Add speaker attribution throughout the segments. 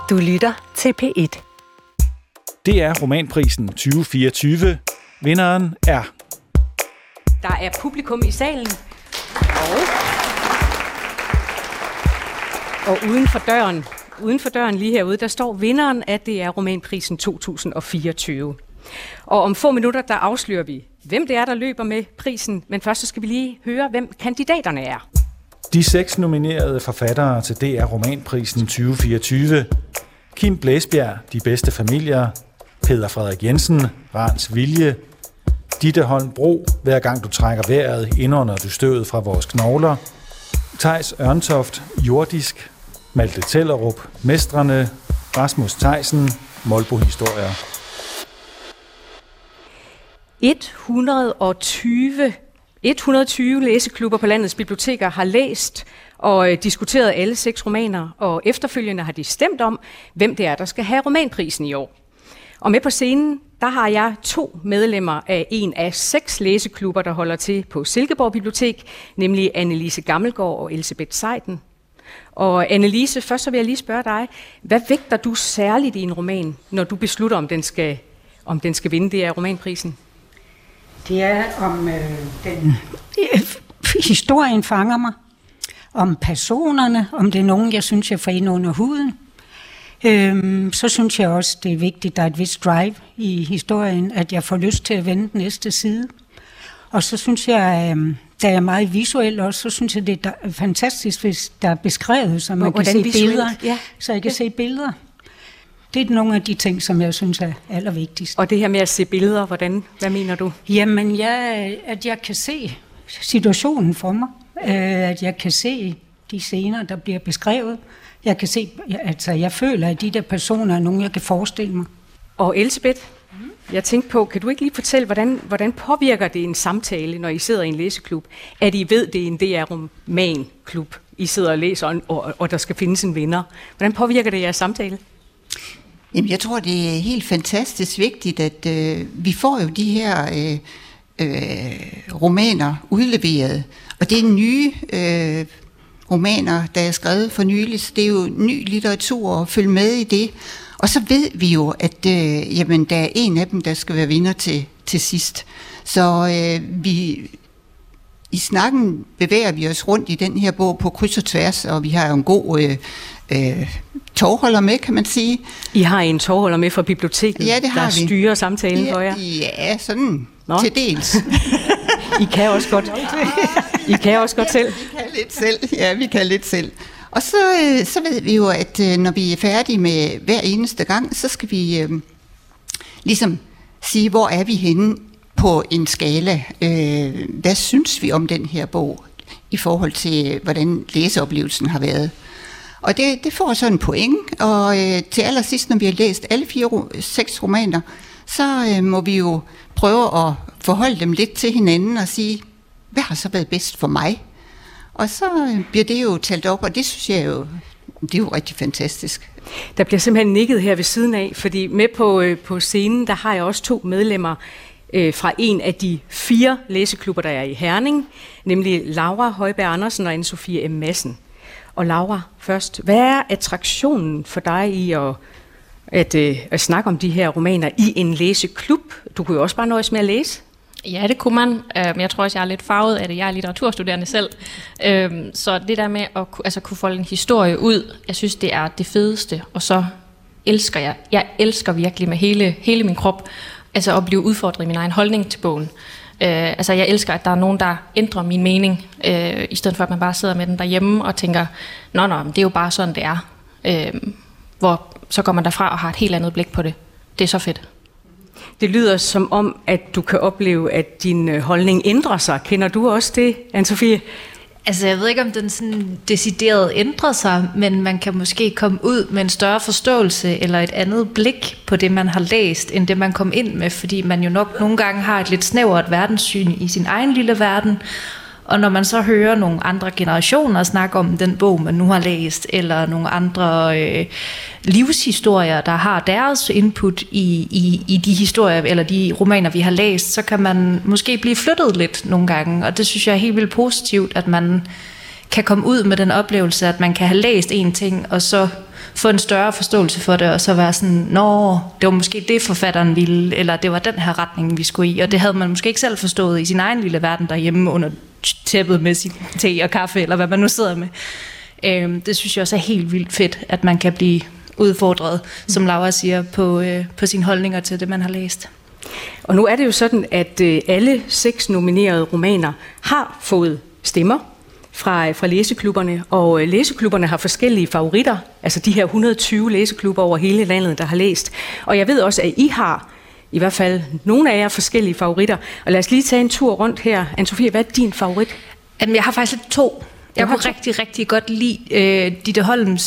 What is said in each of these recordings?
Speaker 1: Du lytter til P1.
Speaker 2: Det er romanprisen 2024. Vinderen er...
Speaker 3: Der er publikum i salen. Og uden for døren lige herude, der står vinderen af det er romanprisen 2024. Og om få minutter, der afslører vi, hvem det er, der løber med prisen. Men først så skal vi lige høre, hvem kandidaterne er.
Speaker 2: De 6 nominerede forfattere til DR Romanprisen 2024. Kim Blæsbjerg, De bedste familier. Peder Frederik Jensen, Rans vilje. Ditte Holm Bro, Hver gang du trækker vejret, indånder du støvet fra vores knogler. Theis Ørntoft, Jordisk. Malte Tellerup, Mestrene. Rasmus Theisen, Molbo-historier.
Speaker 3: 120 læseklubber på landets biblioteker har læst og diskuteret alle 6 romaner, og efterfølgende har de stemt om, hvem det er, der skal have romanprisen i år. Og med på scenen, der har jeg 2 medlemmer af en af 6 læseklubber, der holder til på Silkeborg Bibliotek, nemlig Annelise Gammelgaard og Elsebeth Seiden. Og Annelise, først så vil jeg lige spørge dig, hvad vægter du særligt i en roman, når du beslutter, om den skal vinde det af romanprisen?
Speaker 4: Det er om historien fanger mig, om personerne, om det er nogen, jeg synes, jeg får ind under huden. Så synes jeg også, det er vigtigt, at der er et vist drive i historien, at jeg får lyst til at vende den næste side. Og så synes jeg, da jeg er meget visuel også, så synes jeg, det er fantastisk, hvis der er beskrevet, så man kan se billeder. Ja. Så jeg kan se billeder. Det er nogle af de ting, som jeg synes er allervigtigst.
Speaker 3: Og det her med at se billeder, hvad mener du?
Speaker 4: Jamen, at jeg kan se situationen for mig. At jeg kan se de scener, der bliver beskrevet. Jeg kan se, jeg føler, at de der personer er nogen, jeg kan forestille mig.
Speaker 3: Og Elsebeth, jeg tænkte på, kan du ikke lige fortælle, hvordan påvirker det en samtale, når I sidder i en læseklub, at I ved, det er en DR-romanklub, I sidder og læser, og der skal findes en vinder? Hvordan påvirker det jeres samtale?
Speaker 5: Jamen, jeg tror, det er helt fantastisk vigtigt, at vi får jo de her romaner udleveret. Og det er nye romaner, der er skrevet for nylig, så det er jo ny litteratur at følge med i det. Og så ved vi jo, at der er en af dem, der skal være vinder til sidst. Så i snakken bevæger vi os rundt i den her bog på kryds og tværs, og vi har jo en god tovholder med, kan man sige.
Speaker 3: I har en tovholder med fra biblioteket,
Speaker 5: ja, det har
Speaker 3: der styrer samtalen for jer?
Speaker 5: Ja, sådan til dels.
Speaker 3: I kan også godt. I kan også godt selv.
Speaker 5: Vi kan lidt selv. Ja, vi kan lidt selv. Og så ved vi jo, at når vi er færdige med hver eneste gang, så skal vi ligesom sige, hvor er vi henne på en skala. Hvad synes vi om den her bog i forhold til, hvordan læseoplevelsen har været? Og det får så en point, og til allersidst, når vi har læst alle 6 romaner, så må vi jo prøve at forholde dem lidt til hinanden og sige, hvad har så været bedst for mig? Og så bliver det jo talt op, og det synes jeg jo, det er jo rigtig fantastisk.
Speaker 3: Der bliver simpelthen nikket her ved siden af, fordi med på scenen, der har jeg også 2 medlemmer fra en af de 4 læseklubber, der er i Herning, nemlig Laura Højberg Andersen og Anne-Sophie M. Madsen. Og Laura, først, hvad er attraktionen for dig i at snakke om de her romaner i en læseklub? Du kunne jo også bare nøjes med at læse.
Speaker 6: Ja, det kunne man. Men jeg tror også, jeg er lidt farvet af det. Jeg er litteraturstuderende selv. Så det der med at kunne folde en historie ud, jeg synes, det er det fedeste. Og så elsker jeg elsker virkelig med hele min krop, altså at blive udfordret i min egen holdning til bogen. Jeg elsker, at der er nogen, der ændrer min mening, i stedet for, at man bare sidder med den derhjemme og tænker, nå, det er jo bare sådan, det er. Hvor så går man derfra og har et helt andet blik på det. Det er så fedt.
Speaker 3: Det lyder som om, at du kan opleve, at din holdning ændrer sig. Kender du også det, Anne-Sophie?
Speaker 7: Altså, jeg ved ikke, om den sådan decideret ændrer sig, men man kan måske komme ud med en større forståelse eller et andet blik på det, man har læst, end det, man kom ind med, fordi man jo nok nogle gange har et lidt snævert verdenssyn i sin egen lille verden, og når man så hører nogle andre generationer snakke om den bog, man nu har læst, eller nogle andre livshistorier, der har deres input i de historier, eller de romaner, vi har læst, så kan man måske blive flyttet lidt nogle gange, og det synes jeg er helt vildt positivt, at man kan komme ud med den oplevelse, at man kan have læst en ting, og så få en større forståelse for det, og så være sådan, nå, det var måske det forfatteren ville, eller det var den her retning, vi skulle i, og det havde man måske ikke selv forstået i sin egen lille verden derhjemme under tæppet med sin te og kaffe, eller hvad man nu sidder med. Det synes jeg også er helt vildt fedt, at man kan blive udfordret, som Laura siger, på sine holdninger til det, man har læst.
Speaker 3: Og nu er det jo sådan, at alle 6 nominerede romaner har fået stemmer fra læseklubberne, og læseklubberne har forskellige favoritter, altså de her 120 læseklubber over hele landet, der har læst. Og jeg ved også, at I har i hvert fald nogle af jer forskellige favoritter. Og lad os lige tage en tur rundt her. Anne-Sophie, hvad er din favorit?
Speaker 7: Jamen, jeg har faktisk 2. Jeg kunne rigtig, rigtig godt lide Ditte Holms,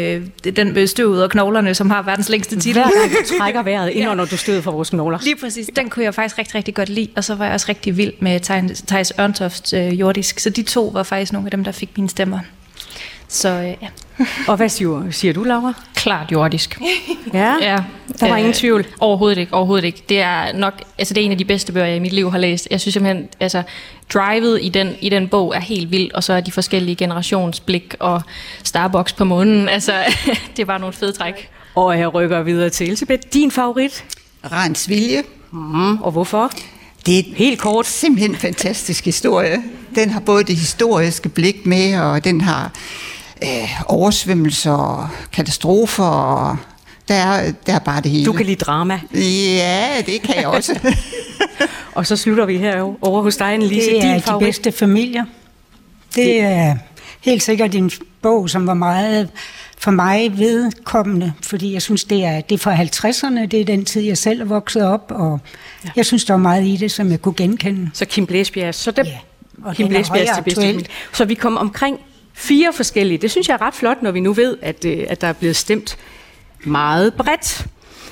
Speaker 7: den støv ud af knoglerne, som har verdens længste titel.
Speaker 3: Hver gang du trækker vejret ind under du støder for vores knogler.
Speaker 7: Lige præcis. Den kunne jeg faktisk rigtig, rigtig godt lide. Og så var jeg også rigtig vild med Theis Ørntofts Jordisk. Så de 2 var faktisk nogle af dem, der fik mine stemmer. Så ja.
Speaker 3: Og hvad siger du, Laura?
Speaker 6: Klart jordisk.
Speaker 3: Ja, der var ingen tvivl.
Speaker 6: Overhovedet ikke. Det er nok, altså det er en af de bedste bøger, jeg i mit liv har læst. Jeg synes simpelthen, altså drivet i den bog er helt vildt, og så er de forskellige generationsblik og Starbucks på månen. Altså, det var nogle fede træk.
Speaker 3: Og jeg rykker videre til Elisabeth. Din favorit?
Speaker 5: Rans Vilje.
Speaker 3: Og hvorfor?
Speaker 5: Det er
Speaker 3: helt kort.
Speaker 5: Simpelthen en fantastisk historie. Den har både det historiske blik med, og den har oversvømmelser og katastrofer, og der er bare det hele.
Speaker 3: Du kan lide drama.
Speaker 5: Ja, det kan jeg også.
Speaker 3: Og så slutter vi her over hos dig, Annelise.
Speaker 4: Det er
Speaker 3: din favorit.
Speaker 4: De bedste familier. Det er helt sikkert en bog, som var meget for mig vedkommende, fordi jeg synes, det er fra 50'erne, det er den tid, jeg selv er vokset op, og jeg synes, der var meget i det, som jeg kunne genkende.
Speaker 3: Så Kim Blæsbjerg,
Speaker 4: og
Speaker 3: Kim Blæsbjergs de bedste familier. Så vi kom omkring 4 forskellige. Det synes jeg er ret flot, når vi nu ved, at der er blevet stemt meget bredt.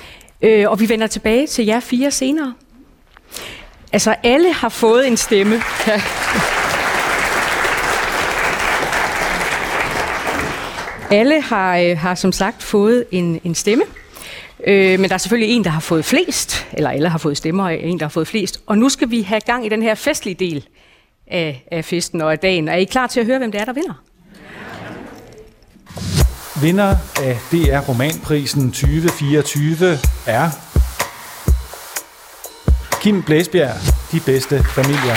Speaker 3: Og vi vender tilbage til jer 4 senere. Altså, alle har fået en stemme. Alle har som sagt fået en stemme. Men der er selvfølgelig en, der har fået flest, eller alle har fået stemmer, og en, der har fået flest. Og nu skal vi have gang i den her festlige del af festen og af dagen. Er I klar til at høre, hvem det er, der vinder?
Speaker 2: Vinder af DR Romanprisen 2024 er Kim Blæsbjerg, De bedste familier.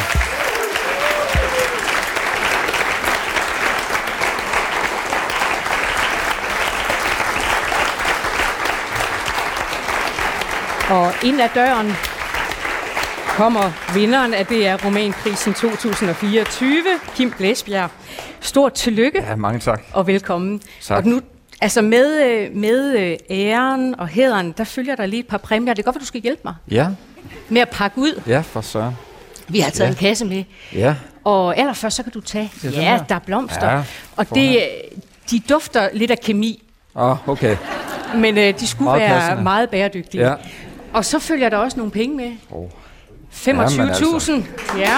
Speaker 3: Og ind ad døren kommer vinderen af DR Romanprisen 2024, Kim Blæsbjerg. Stort tillykke.
Speaker 1: Ja, mange tak.
Speaker 3: Og velkommen.
Speaker 1: Tak.
Speaker 3: Og nu, altså med æren og hæderen, der følger der lige et par præmier. Det er godt, at du skal hjælpe mig
Speaker 1: Ja.
Speaker 3: med at pakke ud.
Speaker 1: Ja, for søren.
Speaker 3: Vi har taget en kasse med.
Speaker 1: Ja.
Speaker 3: Og allerførst, så kan du tage. Ja, der er blomster.
Speaker 1: Ja,
Speaker 3: og de dufter lidt af kemi.
Speaker 1: Okay.
Speaker 3: Men de skulle
Speaker 1: meget
Speaker 3: være
Speaker 1: passende.
Speaker 3: meget bæredygtige.
Speaker 1: Ja.
Speaker 3: Og så følger der også nogle penge med. 25.000. Ja.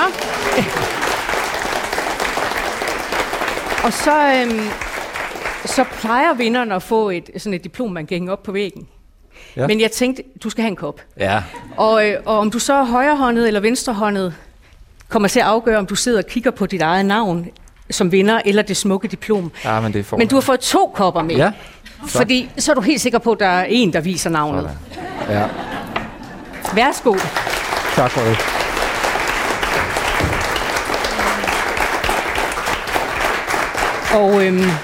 Speaker 3: Og så plejer vinderen at få sådan et diplom, man kan hænge op på væggen. Ja. Men jeg tænkte, du skal have en kop.
Speaker 1: Ja.
Speaker 3: Og om du så er højrehåndet eller venstrehåndet, kommer til at afgøre, om du sidder og kigger på dit eget navn som vinder, eller det smukke diplom.
Speaker 1: Ja, men det er
Speaker 3: men du har fået 2 kopper med.
Speaker 1: Ja.
Speaker 3: Fordi så er du helt sikker på, at der er en, der viser navnet.
Speaker 1: Sådan. Ja.
Speaker 3: Værsgo.
Speaker 1: Tak for det.
Speaker 3: Og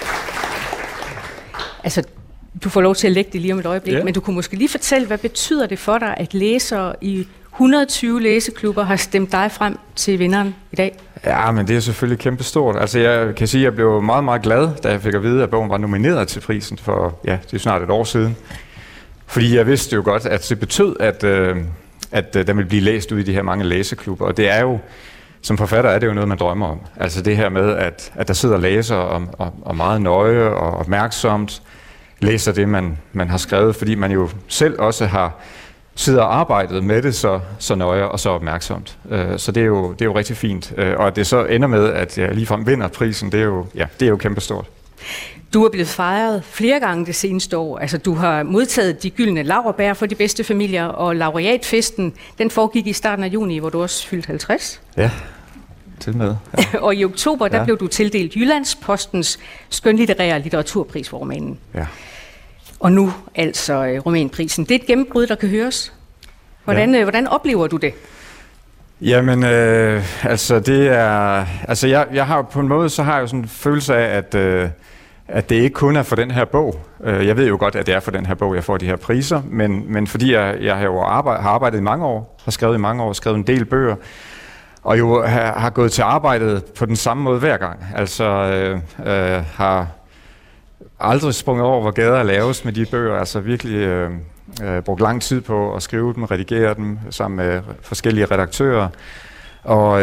Speaker 3: altså, du får lov til at lægge det lige om et øjeblik, men du kunne måske lige fortælle, hvad betyder det for dig, at læsere i 120 læseklubber har stemt dig frem til vinderen i dag?
Speaker 1: Ja, men det er selvfølgelig kæmpestort. Altså, jeg kan sige, at jeg blev meget, meget glad, da jeg fik at vide, at bogen var nomineret til prisen for, det er snart et år siden. Fordi jeg vidste jo godt, at det betød, at den ville blive læst ud i de her mange læseklubber. Og det er jo, som forfatter er det jo noget, man drømmer om. Altså det her med, at der sidder læsere og meget nøje og opmærksomt læser det, man har skrevet, fordi man jo selv også har sidder og arbejdet med det så nøje og så opmærksomt. Så det er jo rigtig fint. Og at det så ender med, at jeg ligefrem vinder prisen, det er jo kæmpestort.
Speaker 3: Du er blevet fejret flere gange det seneste år. Altså, du har modtaget de gyldne laurbær for de bedste familier, og laureatfesten, den foregik i starten af juni, hvor du også fyldte 50.
Speaker 1: Ja. til med. Ja.
Speaker 3: Og i oktober, der blev du tildelt Jyllandspostens skønlitterære litteraturpris for romanen.
Speaker 1: Ja.
Speaker 3: Og nu altså romanprisen. Det er et gennembrud, der kan høres. Hvordan oplever du det?
Speaker 1: Jamen, altså det er... Altså jeg har på en måde, så har jeg jo sådan en følelse af, at det ikke kun er for den her bog. Jeg ved jo godt, at det er for den her bog, jeg får de her priser, men fordi jeg har jo har arbejdet i mange år, har skrevet i mange år, skrevet en del bøger, og jo har gået til arbejdet på den samme måde hver gang. Altså har aldrig sprunget over, hvor gader laves med de bøger, altså virkelig brugt lang tid på at skrive dem, redigere dem sammen med forskellige redaktører. Og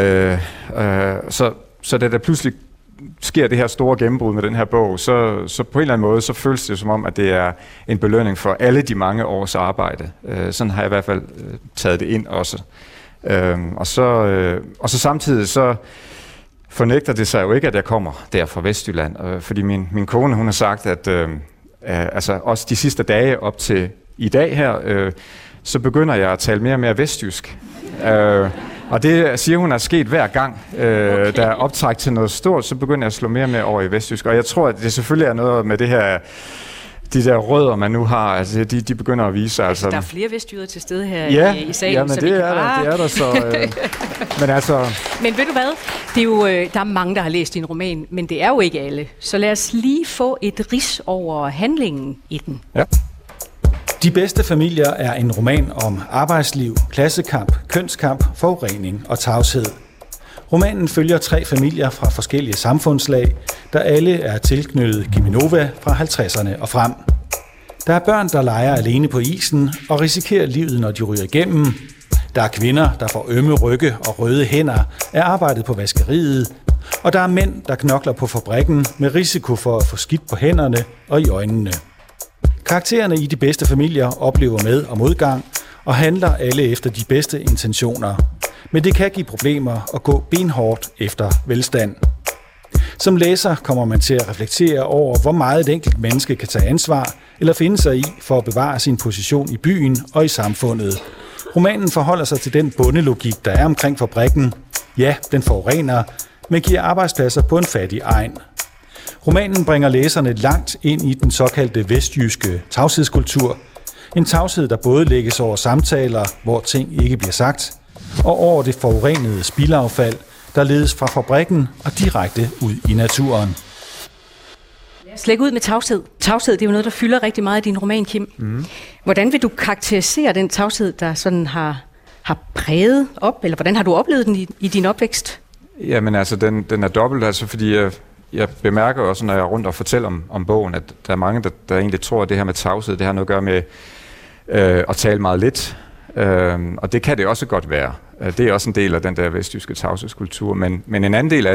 Speaker 1: så da der pludselig sker det her store gennembrud med den her bog, så på en eller anden måde, så føles det som om, at det er en belønning for alle de mange års arbejde. Sådan har jeg i hvert fald taget det ind også. Og så samtidig så fornægter det sig jo ikke, at jeg kommer der fra Vestjylland. Fordi min kone, hun har sagt, at altså også de sidste dage op til i dag her, så begynder jeg at tale mere og mere vestjysk. Og det siger hun er sket hver gang, der er optræk til noget stort, så begynder jeg at slå mere og mere over i vestjysk. Og jeg tror, at det selvfølgelig er noget med det her, de der rødder, man nu har, altså de begynder at vise sig. Altså.
Speaker 3: Der er flere vestjyder til stede her i salen.
Speaker 1: Ja, men
Speaker 3: så
Speaker 1: det er der så. Men altså...
Speaker 3: Men ved du hvad? Det er jo, der er mange, der har læst din roman, men det er jo ikke alle. Så lad os lige få et rids over handlingen i den.
Speaker 1: Ja.
Speaker 2: De bedste familier er en roman om arbejdsliv, klassekamp, kønskamp, forurening og tavshed. Romanen følger 3 familier fra forskellige samfundslag, der alle er tilknyttet Cheminova fra 50'erne og frem. Der er børn, der leger alene på isen og risikerer livet, når de ryger igennem. Der er kvinder, der får ømme rygge og røde hænder af arbejdet på vaskeriet. Og der er mænd, der knokler på fabrikken med risiko for at få skidt på hænderne og i øjnene. Karaktererne i de bedste familier oplever med- og modgang og handler alle efter de bedste intentioner. Men det kan give problemer at gå benhårdt efter velstand. Som læser kommer man til at reflektere over, hvor meget et enkelt menneske kan tage ansvar eller finde sig i for at bevare sin position i byen og i samfundet. Romanen forholder sig til den bundelogik, der er omkring fabrikken. Ja, den forurener, men giver arbejdspladser på en fattig egn. Romanen bringer læserne langt ind i den såkaldte vestjyske tavshedskultur. En tavshed, der både lægges over samtaler, hvor ting ikke bliver sagt, og over det forurenede spildaffald, der ledes fra fabrikken og direkte ud i naturen.
Speaker 3: Slæg ud med tavshed. Tavshed, det er jo noget, der fylder rigtig meget i din roman, Kim. Mm. Hvordan vil du karakterisere den tavshed, der sådan har præget op, eller hvordan har du oplevet den i din opvækst? Jamen altså,
Speaker 1: den er dobbelt, altså fordi jeg bemærker også, når jeg er rundt og fortæller om bogen, at der er mange, der egentlig tror, at det her med tavshed, det har noget at gøre med at tale meget lidt. Og det kan det også godt være. Det er også en del af den der vestjyske tavshedskultur. Men en anden del af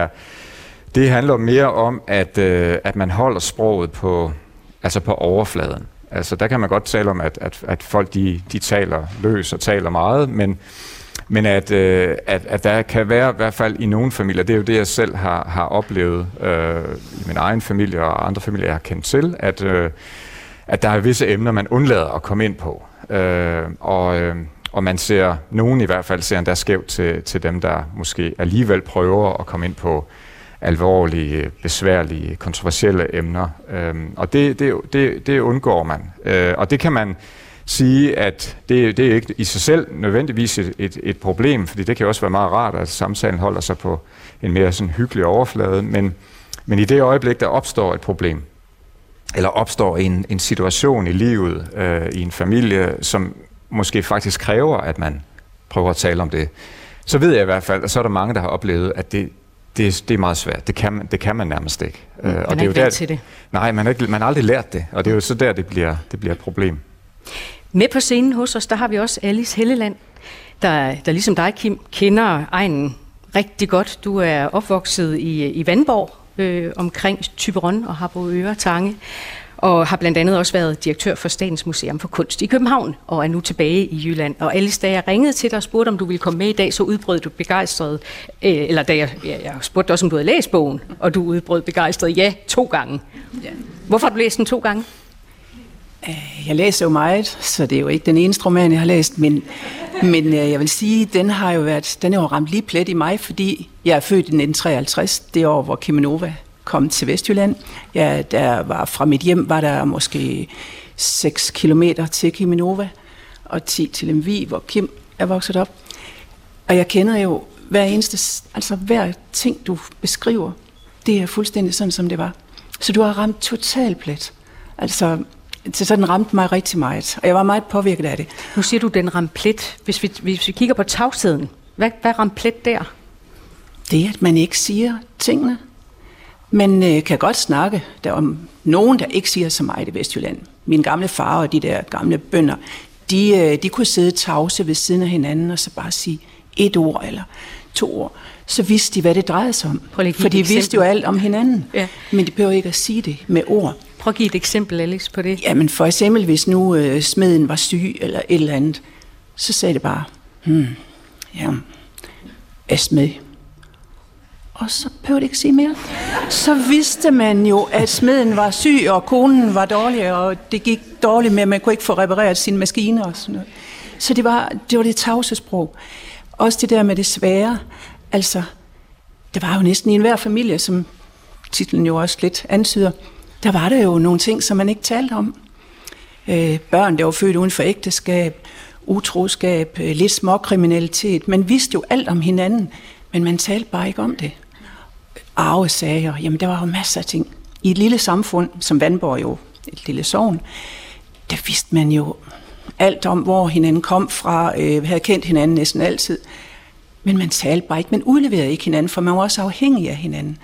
Speaker 1: det handler mere om, at man holder sproget på overfladen. Altså der kan man godt tale om, at folk de taler løs og taler meget, men at der kan være, i hvert fald i nogle familier, det er jo det, jeg selv har oplevet i min egen familie og andre familier, jeg har kendt til, at der er visse emner, man undlader at komme ind på. Og man ser, nogen i hvert fald ser endda skævt til dem, der måske alligevel prøver at komme ind på alvorlige, besværlige, kontroversielle emner. Og det undgår man. Og det kan man sige, at det er ikke i sig selv nødvendigvis et problem, fordi det kan også være meget rart, at samtalen holder sig på en mere sådan hyggelig overflade, men i det øjeblik, der opstår et problem, eller opstår en situation i livet, i en familie, som måske faktisk kræver, at man prøver at tale om det, så ved jeg i hvert fald, at så er der mange, der har oplevet, at det er meget svært. Det kan man nærmest ikke.
Speaker 3: Man er ikke vant til det.
Speaker 1: Nej, man har aldrig lært det, og det er jo så der, det bliver et problem.
Speaker 3: Med på scenen hos os, der har vi også Alice Helleland, der ligesom dig, Kim, kender egnen rigtig godt. Du er opvokset i Vandborg, omkring Thyborøn og Harboøre Tange, og har blandt andet også været direktør for Statens Museum for Kunst i København, og er nu tilbage i Jylland. Og Alice, da jeg ringede til dig og spurgte, om du ville komme med i dag, så udbrød du begejstret, eller da jeg spurgte også, om du havde læst bogen, og du udbrød begejstret 2 gange. Ja. Hvorfor har du læst den 2 gange?
Speaker 8: Jeg læser jo meget, så det er jo ikke den eneste roman, jeg har læst, men jeg vil sige, den har jo ramt lige plet i mig, fordi jeg er født i 1953, det år, hvor Cheminova kom til Vestjylland. Ja, fra mit hjem var der måske 6 kilometer til Cheminova, og 10 til Lemvig, hvor Kim er vokset op. Og jeg kender jo hver ting, du beskriver, det er fuldstændig sådan, som det var. Så du har ramt totalt plet. Altså, så den ramte mig rigtig meget, og jeg var meget påvirket af det.
Speaker 3: Nu siger du, den ramte plet. Hvis vi kigger på tavsheden, hvad ramte plet der?
Speaker 8: Det er, at man ikke siger tingene. Man kan godt snakke. Der er nogen, der ikke siger så meget i Vestjylland. Min gamle far og de der gamle bønder, de kunne sidde tavse ved siden af hinanden og så bare sige 1 ord eller 2 ord. Så vidste de, hvad det drejede sig om. For de vidste jo alt om hinanden. Ja. Men de behøver ikke at sige det med ord.
Speaker 3: Prøv at give et eksempel, Alex, på det.
Speaker 8: Jamen for eksempel, hvis nu smeden var syg eller et eller andet, så sagde det bare, er smed. Og så behøvede det ikke sige mere. Så vidste man jo, at smeden var syg, og konen var dårlig, og det gik dårligt med, at man kunne ikke få repareret sine maskiner og sådan noget. Så det var det tavse sprog. Også det der med det svære. Altså, det var jo næsten i enhver familie, som titlen jo også lidt antyder, der var der jo nogle ting, som man ikke talte om. Børn, der var født uden for ægteskab, utroskab, lidt småkriminalitet. Man vidste jo alt om hinanden, men man talte bare ikke om det. Arvesager, jamen der var jo masser af ting. I et lille samfund, som Vandborg jo, et lille sogn, der vidste man jo alt om, hvor hinanden kom fra, havde kendt hinanden næsten altid. Men man talte bare ikke, man udleverede ikke hinanden, for man var også afhængig af hinanden.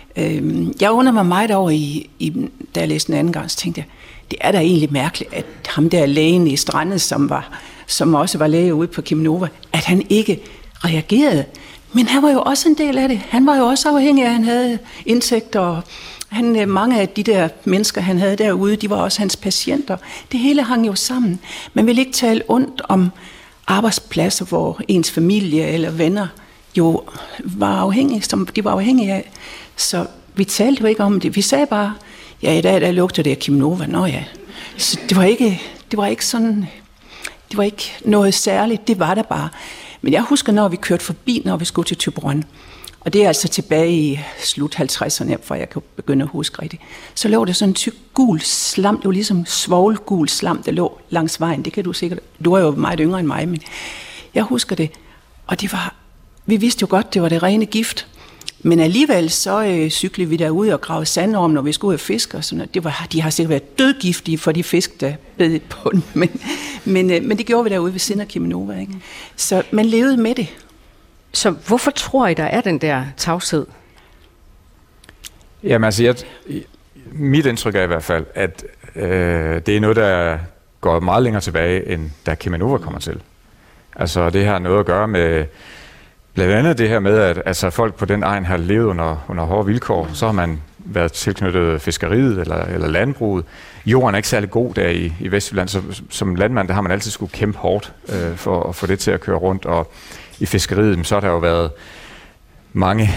Speaker 8: Jeg undrer mig meget over, da jeg læste den anden gang, så tænkte jeg, det er da egentlig mærkeligt, at ham der lægen i Strandet, som også var læge ude på Cheminova, at han ikke reagerede. Men han var jo også en del af det. Han var jo også afhængig af, at han havde indtægter, og mange af de der mennesker, han havde derude, de var også hans patienter. Det hele hang jo sammen. Man ville ikke tale ondt om arbejdspladser, hvor ens familie eller venner jo var afhængige, som de var afhængige af. Så vi talte jo ikke om det. Vi sagde bare, ja, i dag der lugter det af Cheminova. Nå ja. Så det var ikke sådan, det var ikke noget særligt, det var der bare. Men jeg husker, når vi kørte forbi, når vi skulle til Thyborøn, og det er altså tilbage i slut 50'erne, for jeg kan begynde at huske rigtigt, så lå der sådan en tyk gul slam, det var ligesom svovlgul slam, der lå langs vejen, det kan du sikkert, du er jo meget yngre end mig, men jeg husker det, og vi vidste jo godt, det var det rene gift, men alligevel så cyklede vi derude og gravede sandorm, når vi skulle ud og fiske og sådan noget. De har sikkert været dødgiftige for de fisk, der bed på den, men det gjorde vi derude ved siden af Cheminova, ikke? Så man levede med det.
Speaker 3: Så hvorfor tror I, der er den der tavshed?
Speaker 1: Jamen altså, mit indtryk er i hvert fald, at det er noget, der går meget længere tilbage, end da Cheminova kommer til. Altså det har noget at gøre med blandt andet det her med, at altså, folk på den egen har levet under hårde vilkår. Så har man været tilknyttet fiskeriet eller landbruget. Jorden er ikke særlig god der i Vestjylland, så som landmand der har man altid skulle kæmpe hårdt for at få det til at køre rundt. Og i fiskeriet så har der jo været mange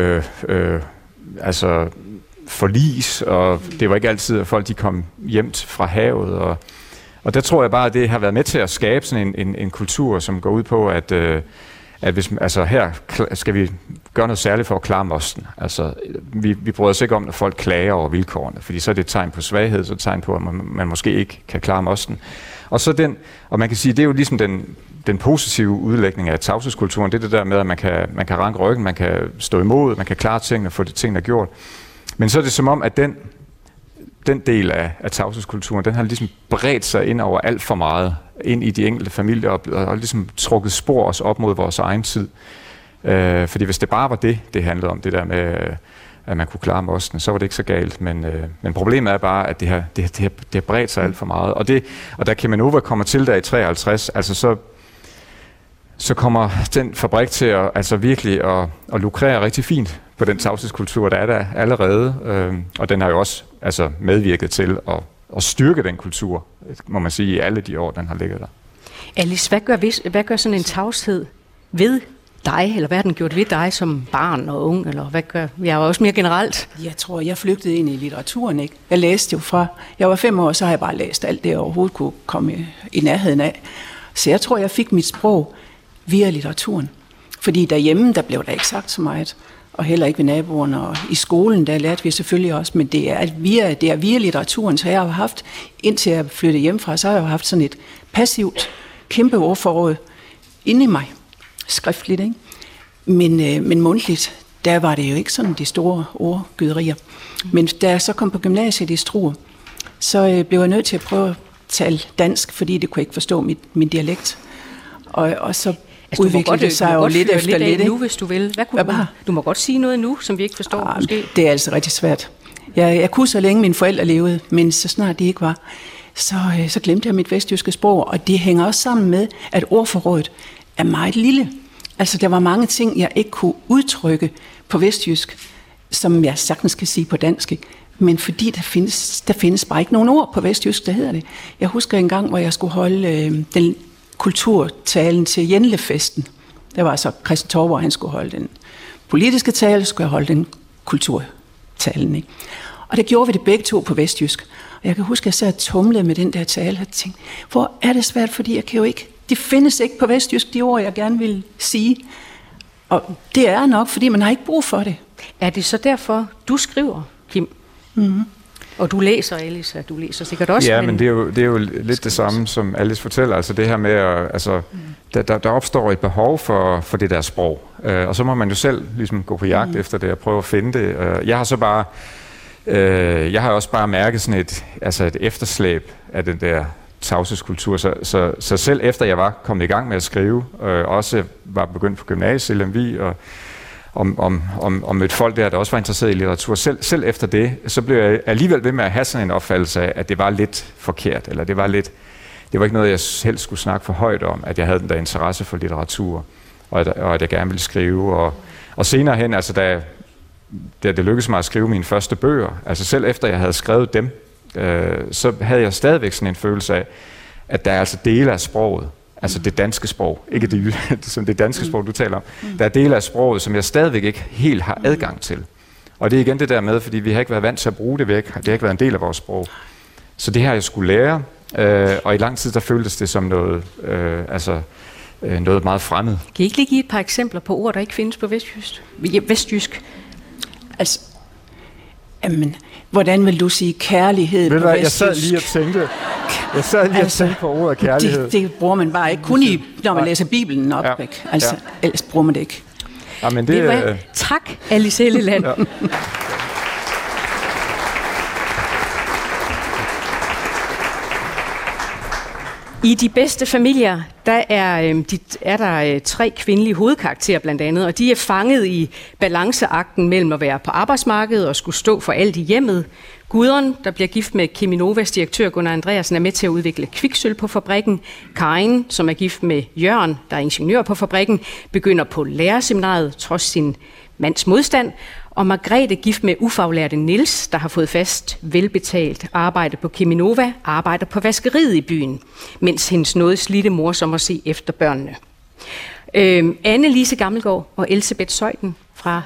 Speaker 1: forlis, og det var ikke altid, at folk de kom hjem fra havet. Og der tror jeg bare, at det har været med til at skabe sådan en kultur, som går ud på, at hvis, altså her skal vi gøre noget særligt for at klare mosten. Altså, vi bryder os ikke om, når folk klager over vilkårene, fordi så er det et tegn på svaghed, så er det et tegn på, at man måske ikke kan klare mosten. Og man kan sige, det er jo ligesom den positive udlægning af tavshedskulturen, det er det der med, at man kan ranke ryggen, man kan stå imod, man kan klare tingene og få de tingene gjort. Men så er det som om, at den del af tavshedskulturen, den har ligesom bredt sig ind over alt for meget, ind i de enkelte familier, og ligesom trukket spor os op mod vores egen tid. Fordi hvis det bare var det handlede om, det der med, at man kunne klare mosten, så var det ikke så galt. Men problemet er bare, at det har bredt sig alt for meget. Og da Cheminova kommer til der i 53, altså så kommer den fabrik til at virkelig at lukrere rigtig fint på den tavshedskultur, der er der allerede. Og den har jo også medvirket til at styrke den kultur, må man sige, i alle de år, den har ligget der.
Speaker 3: Alice, hvad gør sådan en tavshed ved dig, eller hvad har den gjort ved dig som barn og ung, eller hvad gør jeg også mere generelt?
Speaker 8: Jeg tror, jeg flygtede ind i litteraturen, ikke? Jeg læste jo fra, jeg var 5 år, så har jeg bare læst alt det, jeg overhovedet kunne komme i nærheden af. Så jeg tror, jeg fik mit sprog via litteraturen. Fordi derhjemme, der blev der ikke sagt så meget, og heller ikke ved naboerne, og i skolen, der lærte vi selvfølgelig også, men det er via litteraturen, så jeg har haft, indtil jeg flyttede hjemmefra, så har jeg haft sådan et passivt, kæmpe ordforråd inde i mig, skriftligt, ikke? Men mundtligt, der var det jo ikke sådan de store ordgyderier. Men da jeg så kom på gymnasiet i Struer, så blev jeg nødt til at prøve at tale dansk, fordi det kunne ikke forstå min dialekt. Og så udviklede det sig jo lidt efter lidt.
Speaker 3: Nu, hvis du vil. Du må godt sige noget nu, som vi ikke forstår, måske.
Speaker 8: Det er altså rigtig svært. Jeg kunne så længe mine forældre levede, men så snart de ikke var, så glemte jeg mit vestjyske sprog, og det hænger også sammen med, at ordforrådet er meget lille. Altså, der var mange ting, jeg ikke kunne udtrykke på vestjysk, som jeg sagtens kan sige på dansk, ikke? Men fordi der findes bare ikke nogen ord på vestjysk, der hedder det. Jeg husker en gang, hvor jeg skulle holde den kulturtalen til Jenlefesten. Der var så Christian Torv, hvor han skulle holde den politiske tale, så skulle jeg holde den kulturtalen, ikke? Og der gjorde vi det begge to på vestjysk. Og jeg kan huske, at jeg sad og tumlede med den der tale, og tænkte, hvor er det svært, fordi jeg kan jo ikke, de findes ikke på vestjysk, de ord, jeg gerne vil sige. Og det er nok, fordi man har ikke brug for det.
Speaker 3: Er det så derfor, du skriver, Kim? Mm-hmm. Og du læser, Alice, du læser sikkert også.
Speaker 1: Ja, men det er jo lidt det samme, som Alice fortæller. Altså det her med, der opstår et behov for det der sprog. Og så må man jo selv ligesom gå på jagt efter det og prøve at finde det. Jeg har også bare mærket sådan et efterslæb af den der tavshedskultur. Så selv efter jeg var kommet i gang med at skrive, også var begyndt på gymnasiet i Lemvig, og mødte folk der også var interesseret i litteratur. Selv efter det, så blev jeg alligevel ved med at have sådan en opfattelse af, at det var lidt forkert, eller det var ikke noget, jeg selv skulle snakke for højt om, at jeg havde den der interesse for litteratur, og at jeg gerne ville skrive. Og senere hen, altså da det lykkedes mig at skrive mine første bøger, altså selv efter jeg havde skrevet dem, så havde jeg stadigvæk sådan en følelse af, at der er altså dele af sproget, altså det danske sprog, ikke det danske sprog, du taler om. Der er dele af sproget, som jeg stadigvæk ikke helt har adgang til. Og det er igen det der med, fordi vi har ikke været vant til at bruge det væk. Det har ikke været en del af vores sprog. Så det her, jeg skulle lære, og i lang tid, der føltes det som noget, noget meget fremmed.
Speaker 3: Kan I ikke lige give et par eksempler på ord, der ikke findes på vestjysk?
Speaker 8: Altså, jamen, hvordan vil du sige kærlighed på vestjysk?
Speaker 1: Jeg sad lige og tænkte på ordet kærlighed.
Speaker 8: Det bruger man bare ikke, kun når man læser Bibelen op. Ja. Altså, ellers bruger man det ikke.
Speaker 1: Ja, men det
Speaker 3: tak, Alice Helleland. Ja. I De bedste familier, der er der 3 kvindelige hovedkarakterer blandt andet, og de er fanget i balanceakten mellem at være på arbejdsmarkedet og skulle stå for alt i hjemmet. Gudrun, der bliver gift med Cheminovas direktør Gunnar Andreasen, er med til at udvikle kviksølv på fabrikken. Karin, som er gift med Jørgen, der er ingeniør på fabrikken, begynder på lærerseminariet trods sin mands modstand. Og Margrethe, gift med ufaglærte Niels, der har fået fast, velbetalt arbejde på Cheminova, arbejder på vaskeriet i byen, mens hendes noget slidte mor som at se efter børnene. Anne-Lise Gammelgaard og Elsebeth Seiden fra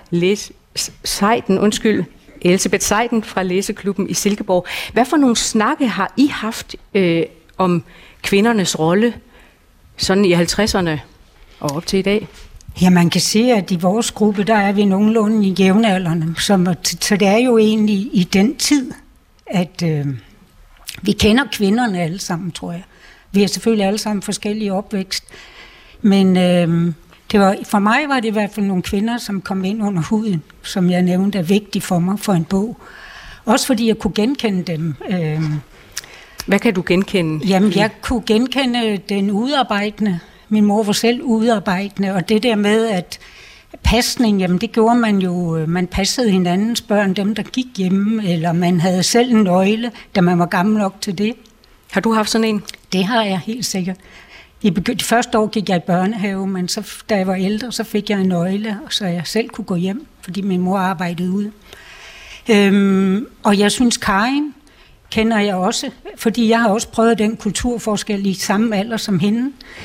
Speaker 3: Elsebeth Seiden fra Læseklubben i Silkeborg. Hvad for nogle snakke har I haft om kvindernes rolle sådan i 50'erne og op til i dag?
Speaker 4: Ja, man kan sige, at i vores gruppe, der er vi nogenlunde i jævnaldrende. Så det er jo egentlig i den tid, at vi kender kvinderne alle sammen, tror jeg. Vi har selvfølgelig alle sammen forskellige opvækst. Men for mig var det i hvert fald nogle kvinder, som kom ind under huden, som jeg nævnte er vigtigt for mig for en bog. Også fordi jeg kunne genkende dem.
Speaker 3: Hvad kan du genkende?
Speaker 4: Jamen, jeg kunne genkende den udarbejdende. Min mor var selv udarbejdende, og det der med, at pasning, jamen det gjorde man jo, man passede hinandens børn, dem der gik hjemme, eller man havde selv en nøgle, da man var gammel nok til det.
Speaker 3: Har du haft sådan en?
Speaker 4: Det har jeg helt sikkert. Det første år gik jeg i børnehave, men så, da jeg var ældre, så fik jeg en nøgle, så jeg selv kunne gå hjem, fordi min mor arbejdede ude. Og jeg synes, Karin kender jeg også, fordi jeg har også prøvet den kulturforskel i samme alder som hende.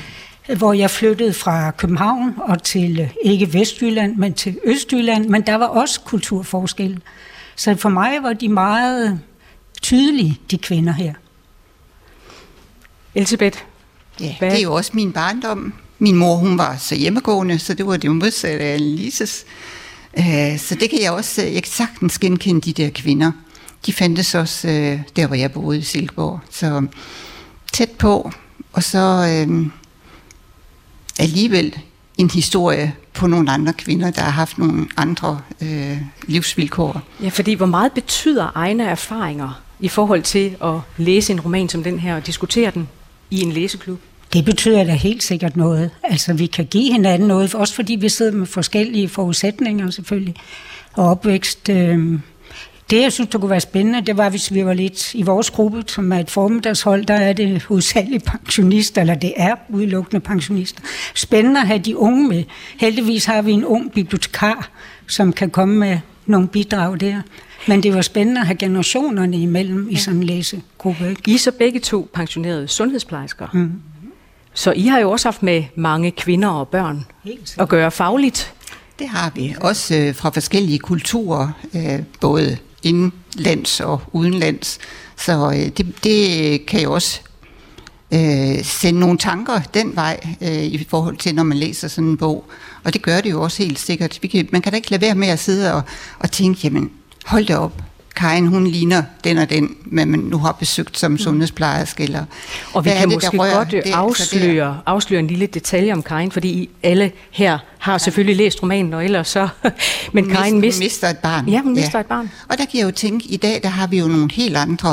Speaker 4: hvor jeg flyttede fra København og til, ikke Vestjylland, men til Østjylland, men der var også kulturforskel. Så for mig var de meget tydelige, de kvinder her.
Speaker 3: Elisabeth?
Speaker 5: Ja, det er jo også min barndom. Min mor, hun var så hjemmegående, så det var det modsatte af Lises. Så det kan jeg også, jeg kan sagtens genkende de der kvinder. De fandtes også der, hvor jeg boede i Silkeborg. Så tæt på, og så alligevel en historie på nogle andre kvinder, der har haft nogle andre livsvilkår.
Speaker 3: Ja, fordi hvor meget betyder egne erfaringer i forhold til at læse en roman som den her og diskutere den i en læseklub?
Speaker 4: Det betyder da helt sikkert noget. Altså, vi kan give hinanden noget, også fordi vi sidder med forskellige forudsætninger selvfølgelig, og opvækst. Det, jeg synes, der kunne være spændende, det var, hvis vi var lidt i vores gruppe, som er et formiddagshold, der er det hovedsageligt pensionister, eller det er udelukkende pensionister. Spændende at have de unge med. Heldigvis har vi en ung bibliotekar, som kan komme med nogle bidrag der. Men det var spændende at have generationerne imellem i sådan en læsegruppe.
Speaker 3: I er så begge to pensionerede sundhedsplejersker. Mm. Så I har jo også haft med mange kvinder og børn at gøre fagligt.
Speaker 5: Det har vi. Også fra forskellige kulturer, både indlands og udenlands. Så det kan jo også sende nogle tanker den vej i forhold til, når man læser sådan en bog. Og det gør det jo også helt sikkert. Man kan da ikke lade være med at sidde og tænke, jamen hold da op, Karin, hun ligner den og den, men man nu har besøgt som sundhedsplejerske. Eller
Speaker 3: og vi kan måske godt afsløre en lille detalje om Karin, fordi alle her har selvfølgelig læst romanen, og ellers så... Men Karin
Speaker 5: mister et barn.
Speaker 3: Ja, hun mister et barn.
Speaker 5: Og der kan jeg jo tænke, i dag der har vi jo nogle helt andre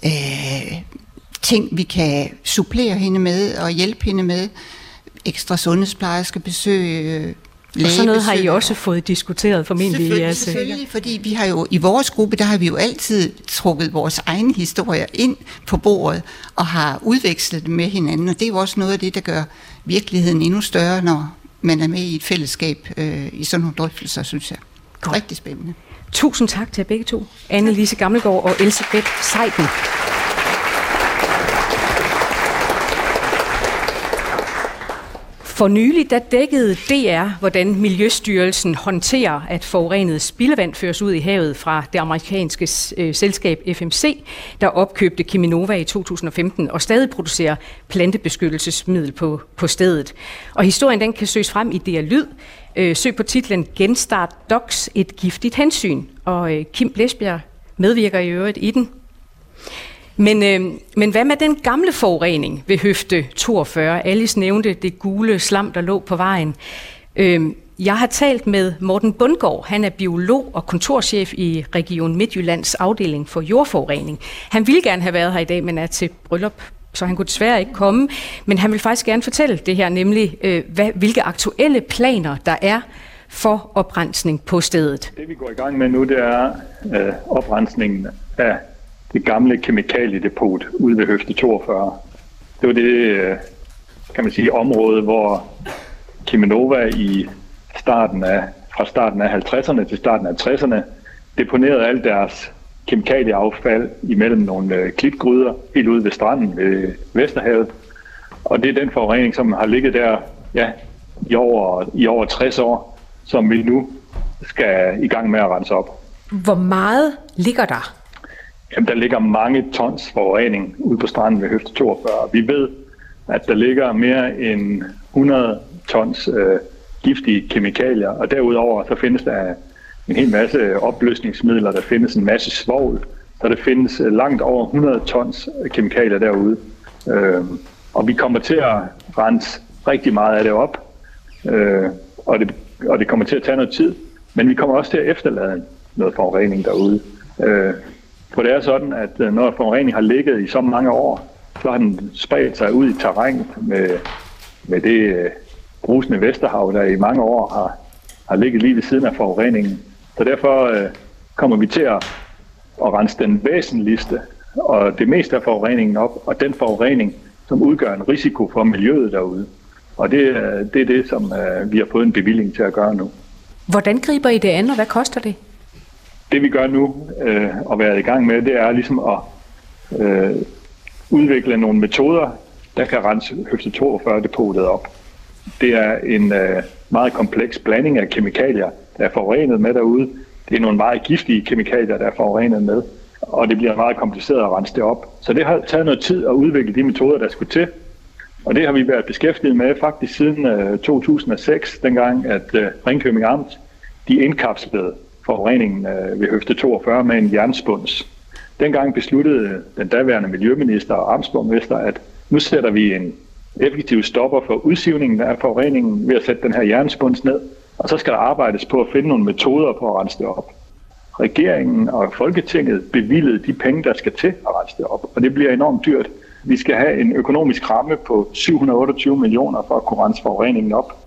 Speaker 5: ting, vi kan supplere hende med og hjælpe hende med. Ekstra sundhedsplejerske besøg,
Speaker 3: og sådan noget har I også fået diskuteret formentlig.
Speaker 5: Selvfølgelig, fordi vi har jo i vores gruppe, der har vi jo altid trukket vores egne historier ind på bordet og har udvekslet dem med hinanden, og det er jo også noget af det, der gør virkeligheden endnu større, når man er med i et fællesskab i sådan nogle drøftelser, synes jeg. Godt. Rigtig spændende.
Speaker 3: Tusind tak til jer begge to, Anne-Lise Gammelgaard og Elisabeth Zeiten. For nylig der dækkede DR, hvordan Miljøstyrelsen håndterer, at forurenet spildevand føres ud i havet fra det amerikanske selskab FMC, der opkøbte Cheminova i 2015 og stadig producerer plantebeskyttelsesmiddel på stedet. Og historien den kan søges frem i DR Lyd. Søg på titlen Genstart Docs, et giftigt hensyn. Og Kim Blæsbjerg medvirker i øvrigt i den. Men hvad med den gamle forurening ved Høfde 42? Alice nævnte det gule slam, der lå på vejen. Jeg har talt med Morten Bundgaard. Han er biolog og kontorchef i Region Midtjyllands afdeling for jordforurening. Han ville gerne have været her i dag, men er til bryllup, så han kunne desværre ikke komme. Men han vil faktisk gerne fortælle det her, nemlig hvilke aktuelle planer der er for oprensning på stedet.
Speaker 9: Det vi går i gang med nu, det er oprensningen af det gamle kemikaliedepot ude ved Høfde 42. Det var det, kan man sige, område, hvor Cheminova fra starten af 50'erne til starten af 60'erne deponerede alt deres kemikalieaffald imellem nogle klitgryder helt ude ved stranden ved Vesterhavet. Og det er den forurening, som har ligget der i over 60 år, som vi nu skal i gang med at rense op.
Speaker 3: Hvor meget ligger der?
Speaker 9: Jamen, der ligger mange tons forurening ude på stranden ved Høfde 42. Vi ved, at der ligger mere end 100 tons giftige kemikalier, og derudover så findes der en hel masse opløsningsmidler, der findes en masse svovl, så der findes langt over 100 tons kemikalier derude. Og vi kommer til at rense rigtig meget af det op, og det kommer til at tage noget tid, men vi kommer også til at efterlade noget forurening derude. For det er sådan, at når forurening har ligget i så mange år, så har den spredt sig ud i terrænet med det brusende Vesterhav, der i mange år har ligget lige ved siden af forureningen. Så derfor kommer vi til at rense den væsentligste og det meste af forureningen op, og den forurening, som udgør en risiko for miljøet derude. Og det er det, som vi har fået en bevilling til at gøre nu.
Speaker 3: Hvordan griber I det an, og hvad koster det?
Speaker 9: Det vi gør nu og været i gang med, det er ligesom at udvikle nogle metoder, der kan rense høfde 42-depotet op. Det er en meget kompleks blanding af kemikalier, der er forurenet med derude. Det er nogle meget giftige kemikalier, der er forurenet med, og det bliver meget kompliceret at rense det op. Så det har taget noget tid at udvikle de metoder, der skulle til. Og det har vi været beskæftiget med faktisk siden 2006, dengang at Ringkøbing Amt, de indkapslede forureningen ved høfde 42 med en jernspunds. Dengang besluttede den daværende miljøminister og amtsborgmester, at nu sætter vi en effektiv stopper for udsivningen af forureningen ved at sætte den her jernspunds ned, og så skal der arbejdes på at finde nogle metoder på at rense det op. Regeringen og Folketinget bevilgede de penge, der skal til at rense det op, og det bliver enormt dyrt. Vi skal have en økonomisk ramme på 728 millioner for at kunne rense forureningen op.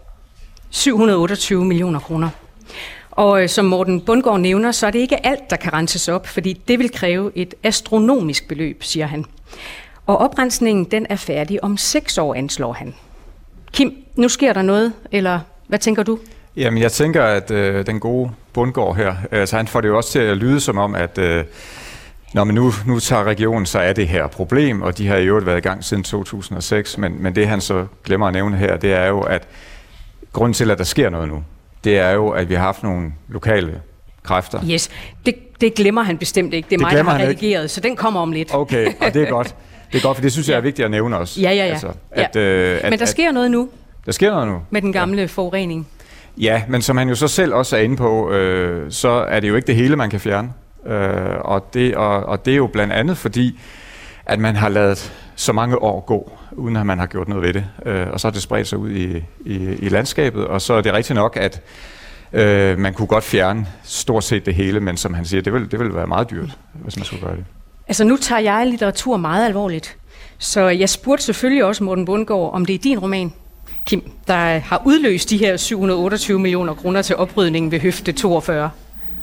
Speaker 3: 728 millioner kroner. Og som Morten Bundgaard nævner, så er det ikke alt, der kan renses op, fordi det vil kræve et astronomisk beløb, siger han. Og oprensningen, den er færdig om 6 år, anslår han. Kim, nu sker der noget, eller hvad tænker du?
Speaker 1: Jamen, jeg tænker, at den gode Bundgaard her, altså han får det jo også til at lyde som om, at når man nu tager regionen, så er det her problem, og de har jo været i gang siden 2006, men det han så glemmer at nævne her, det er jo, at grunden til, at der sker noget nu, det er jo, at vi har haft nogle lokale kræfter.
Speaker 3: Yes, det glemmer han bestemt ikke. Det er mig, der har redigeret, ikke. Så den kommer om lidt.
Speaker 1: Okay, og det er godt. Det er godt, for det synes jeg er vigtigt at nævne også.
Speaker 3: Ja.
Speaker 1: Altså,
Speaker 3: Men der sker noget nu.
Speaker 1: Der sker noget nu.
Speaker 3: Med den gamle forurening.
Speaker 1: Ja, men som han jo så selv også er inde på, så er det jo ikke det hele, man kan fjerne. Og det er jo blandt andet fordi, at man har ladet så mange år gå, uden at man har gjort noget ved det. Og så har det spredt sig ud i landskabet, og så er det rigtigt nok, at man kunne godt fjerne stort set det hele, men som han siger, det vil være meget dyrt, hvis man skulle gøre det.
Speaker 3: Altså nu tager jeg litteratur meget alvorligt, så jeg spurgte selvfølgelig også Morten Bundgaard, om det er din roman, Kim, der har udløst de her 728 millioner kroner til oprydningen ved høfde 42.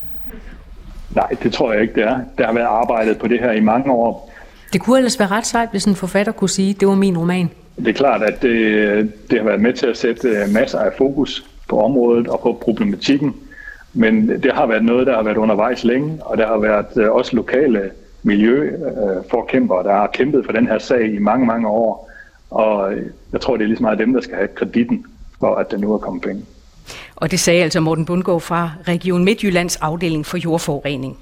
Speaker 9: Nej, det tror jeg ikke, det er. Der har været arbejdet på det her i mange år.
Speaker 3: Det kunne ellers være ret sejt, hvis en forfatter kunne sige, at det var min roman.
Speaker 9: Det er klart, at det har været med til at sætte masser af fokus på området og på problematikken. Men det har været noget, der har været undervejs længe, og der har været også lokale miljøforkæmpere, der har kæmpet for den her sag i mange, mange år. Og jeg tror, det er lige så meget dem, der skal have kreditten for, at der nu er kommet penge.
Speaker 3: Og det sagde altså Morten Bundgaard fra Region Midtjyllands afdeling for jordforurening.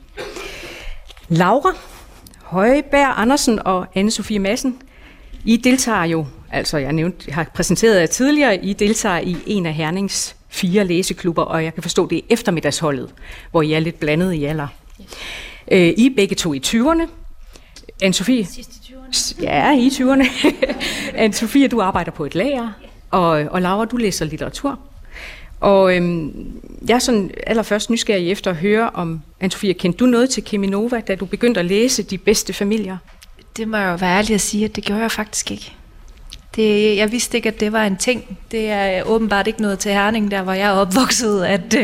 Speaker 3: Laura Højberg Andersen og Anne-Sophie Madsen, I deltager jo, altså jeg har præsenteret jer tidligere, I deltager i en af Hernings 4 læseklubber, og jeg kan forstå, det er eftermiddagsholdet, hvor I er lidt blandet i alder. I er begge to i 20'erne. Anne-Sophie?
Speaker 6: Sidst i 20'erne.
Speaker 3: Ja, i 20'erne. Anne-Sophie, du arbejder på et lager, og Laura, du læser litteratur. Og jeg er sådan allerførst nysgerrig efter at høre om, Anne-Sophie, kendte du noget til Cheminova, da du begyndte at læse De bedste familier?
Speaker 7: Det må jeg jo være ærlig at sige, at det gjorde jeg faktisk ikke. Jeg vidste ikke, at det var en ting. Det er åbenbart ikke noget til Herning, der hvor jeg er opvokset,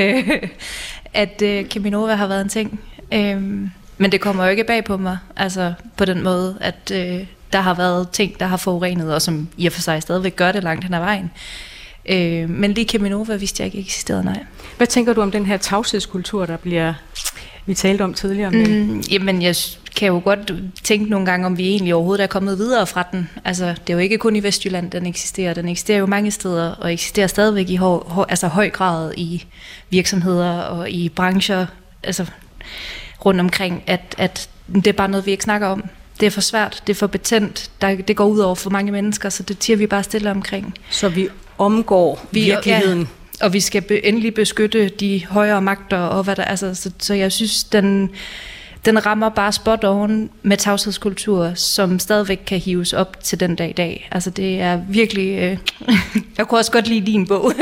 Speaker 7: at Cheminova har været en ting. Men det kommer jo ikke bag på mig, altså på den måde, at der har været ting, der har forurenet, og som i og for sig stadigvæk gør det langt hen ad vejen. Men lige Cheminova vidste jeg ikke eksisterede, nej.
Speaker 3: Hvad tænker du om den her tavshedskultur, vi talte om tidligere?
Speaker 7: Jamen, jeg kan jo godt tænke nogle gange, om vi egentlig overhovedet er kommet videre fra den. Altså, det er jo ikke kun i Vestjylland, den eksisterer. Den eksisterer jo mange steder, og eksisterer stadigvæk i høj grad i virksomheder og i brancher, altså rundt omkring, at det er bare noget, vi ikke snakker om. Det er for svært, det er for betændt, det går ud over for mange mennesker, så det tiger vi bare stille omkring.
Speaker 3: Så vi omgår virkeligheden.
Speaker 7: Ja, og vi skal endelig beskytte de højere magter, og hvad der, altså, så jeg synes, den rammer bare spot on med tavshedskultur, som stadigvæk kan hives op til den dag i dag. Altså det er virkelig, jeg kunne også godt lide din bog.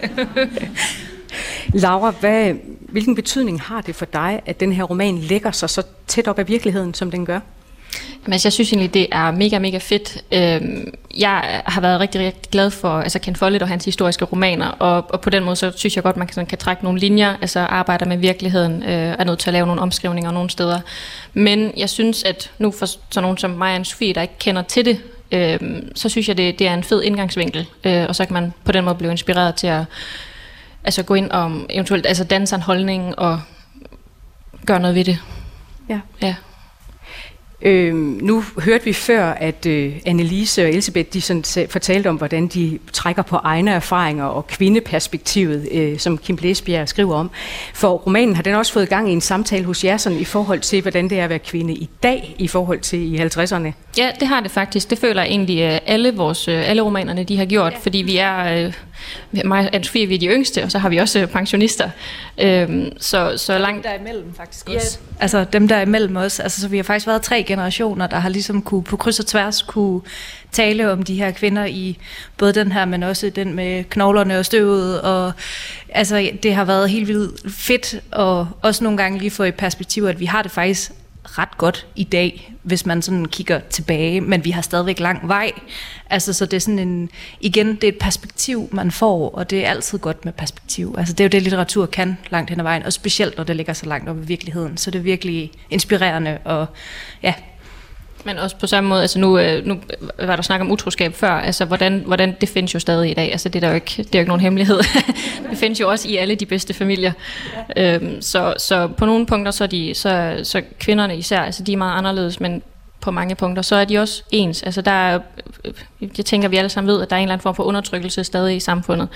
Speaker 3: Laura, hvilken betydning har det for dig, at den her roman lægger sig så tæt op af virkeligheden, som den gør?
Speaker 6: Men jeg synes egentlig, det er mega, mega fedt. Jeg har været rigtig, rigtig glad for Ken Follett og hans historiske romaner, og på den måde, så synes jeg godt, man kan trække nogle linjer, altså arbejder med virkeligheden, er nødt til at lave nogle omskrivninger nogle steder. Men jeg synes, at nu for sådan nogen som mig og Anne-Sophie, der ikke kender til det, så synes jeg, det er en fed indgangsvinkel, og så kan man på den måde blive inspireret til at gå ind og eventuelt danne sig en holdning og gøre noget ved det.
Speaker 3: Ja. Nu hørte vi før, at Annelise og Elisabeth de sådan fortalte om, hvordan de trækker på egne erfaringer og kvindeperspektivet, som Kim Blæsbjerg skriver om. For romanen har den også fået gang i en samtale hos jer sådan, i forhold til, hvordan det er at være kvinde i dag, i forhold til i 50'erne. Ja, det har det faktisk. Det føler jeg egentlig, alle romanerne de har gjort, fordi vi er... mig og Anne-Sophie, vi er de yngste, og så har vi også pensionister. Så langt
Speaker 7: der imellem faktisk også. Yeah. Altså dem der imellem os. Altså, så vi har faktisk været 3 generationer, der har ligesom kunne på kryds og tværs kunne tale om de her kvinder i både den her, men også den med knoglerne og støvet. Og altså, det har været helt vildt fedt, og også nogle gange lige få i perspektiv, at vi har det faktisk ret godt i dag, hvis man sådan kigger tilbage, men vi har stadigvæk lang vej. Altså, så det er sådan det er et perspektiv, man får, og det er altid godt med perspektiv. Altså, det er jo det, litteratur kan langt hen ad vejen, og specielt, når det ligger så langt op i virkeligheden. Så det er virkelig inspirerende, og ja.
Speaker 6: Men også på samme måde, altså nu var der snak om utroskab før, altså hvordan det findes jo stadig i dag, altså det er jo ikke nogen hemmelighed. Det findes jo også i alle de bedste familier. Ja. Så på nogle punkter så kvinderne især, altså de er meget anderledes, men på mange punkter så er de også ens. Altså der er, jeg tænker vi alle sammen ved, at der er en eller anden form for undertrykkelse stadig i samfundet,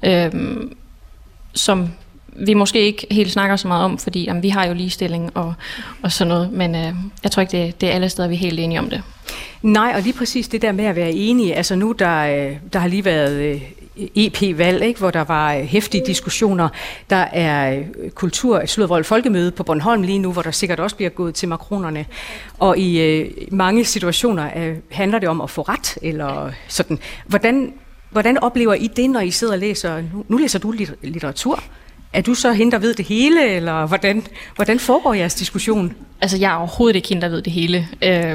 Speaker 6: som vi måske ikke helt snakker så meget om, fordi vi har jo ligestilling og sådan noget, men jeg tror ikke, det er alle steder, vi er helt enige om det. Nej, og lige præcis det der med at være enige, altså nu der har lige været EP-valg, ikke, hvor der var heftige diskussioner. Der er folkemøde på Bornholm lige nu, hvor der sikkert også bliver gået til makronerne. Og i mange situationer handler det om at få ret, eller sådan. Hvordan oplever I det, når I sidder og læser? Nu læser du litteratur. Er du så hende, der ved det hele, eller hvordan foregår jeres diskussion? Altså, jeg er overhovedet ikke hende, der ved det hele.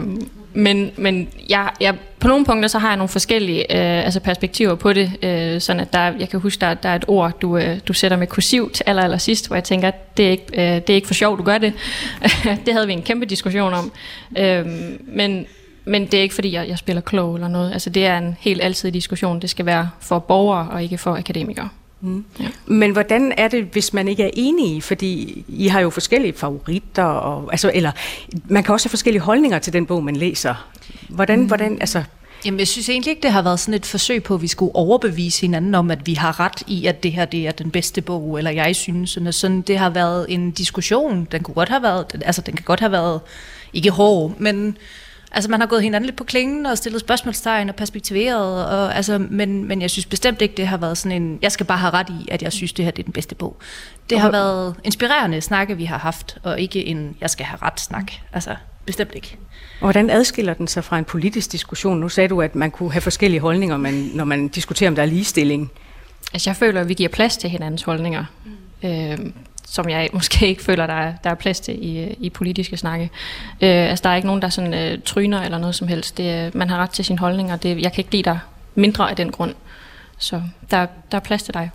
Speaker 6: Men jeg på nogle punkter, så har jeg nogle forskellige perspektiver på det. Sådan at jeg kan huske, der er et ord, du sætter med kursiv til aller sidst, hvor jeg tænker, at det er ikke for sjovt, du gør det. Det havde vi en kæmpe diskussion om. Men det er ikke, fordi jeg spiller klog eller noget. Altså, det er en helt alsidig diskussion. Det skal være for borgere og ikke for akademikere. Mm. Ja. Men hvordan er det, hvis man ikke er enige? Fordi I har jo forskellige favoritter, eller man kan også have forskellige holdninger til den bog, man læser. Hvordan altså...
Speaker 7: Jamen, jeg synes egentlig ikke, det har været sådan et forsøg på, at vi skulle overbevise hinanden om, at vi har ret i, at det her det er den bedste bog, eller jeg synes. Sådan, det har været en diskussion. Den kan godt have været ikke hård, men... Altså, man har gået hinanden lidt på klingen og stillet spørgsmålstegn og perspektiveret, men jeg synes bestemt ikke, det har været sådan en, jeg skal bare have ret i, at jeg synes, det her det er den bedste bog. Det har været inspirerende snakke, vi har haft, og ikke en, jeg skal have ret snak. Altså, bestemt ikke.
Speaker 3: Og hvordan adskiller den sig fra en politisk diskussion? Nu sagde du, at man kunne have forskellige holdninger, når man diskuterer, om der er ligestilling. Altså, jeg føler, at vi giver plads til hinandens holdninger. Som jeg måske ikke føler, der er plads til i politiske snakke. Der er ikke nogen, der sådan tryner eller noget som helst. Man har ret til sine holdninger. Jeg kan ikke lide dig mindre af den grund. Så der er plads til dig.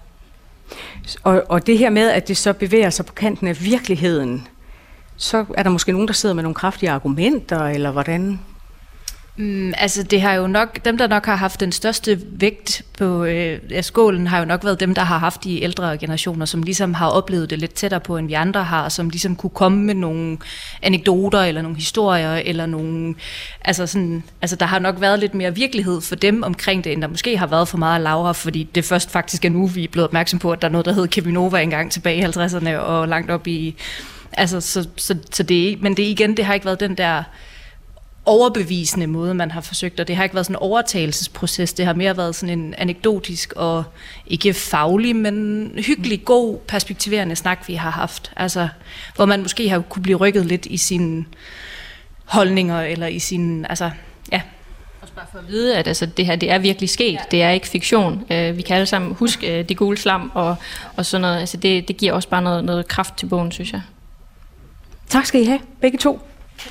Speaker 3: Og det her med, at det så bevæger sig på kanten af virkeligheden, så er der måske nogen, der sidder med nogle kraftige argumenter, eller hvordan...
Speaker 7: Altså det har jo nok, dem der nok har haft den største vægt på skålen, har jo nok været dem, der har haft de ældre generationer, som ligesom har oplevet det lidt tættere på, end vi andre har, som ligesom kunne komme med nogle anekdoter, eller nogle historier, eller nogle, altså der har nok været lidt mere virkelighed for dem omkring det, end der måske har været for meget af Laura, fordi det først faktisk er nu, vi er blevet opmærksom på, at der er noget, der hed Kevinova engang tilbage i 50'erne, og langt op i, altså så det, men det igen, det har ikke været den der overbevisende måde, man har forsøgt, og det har ikke været sådan en overtagelsesproces, det har mere været sådan en anekdotisk og ikke faglig, men hyggelig, god, perspektiverende snak, vi har haft. Altså, hvor man måske har kunne blive rykket lidt i sine holdninger, eller i sine, altså, ja.
Speaker 6: Også bare for at vide, at altså, det her, det er virkelig sket, ja. Det er ikke fiktion. Vi kan alle sammen huske det gule slam, og sådan noget, altså det giver også bare noget kraft til bogen, synes jeg.
Speaker 3: Tak skal I have, begge to.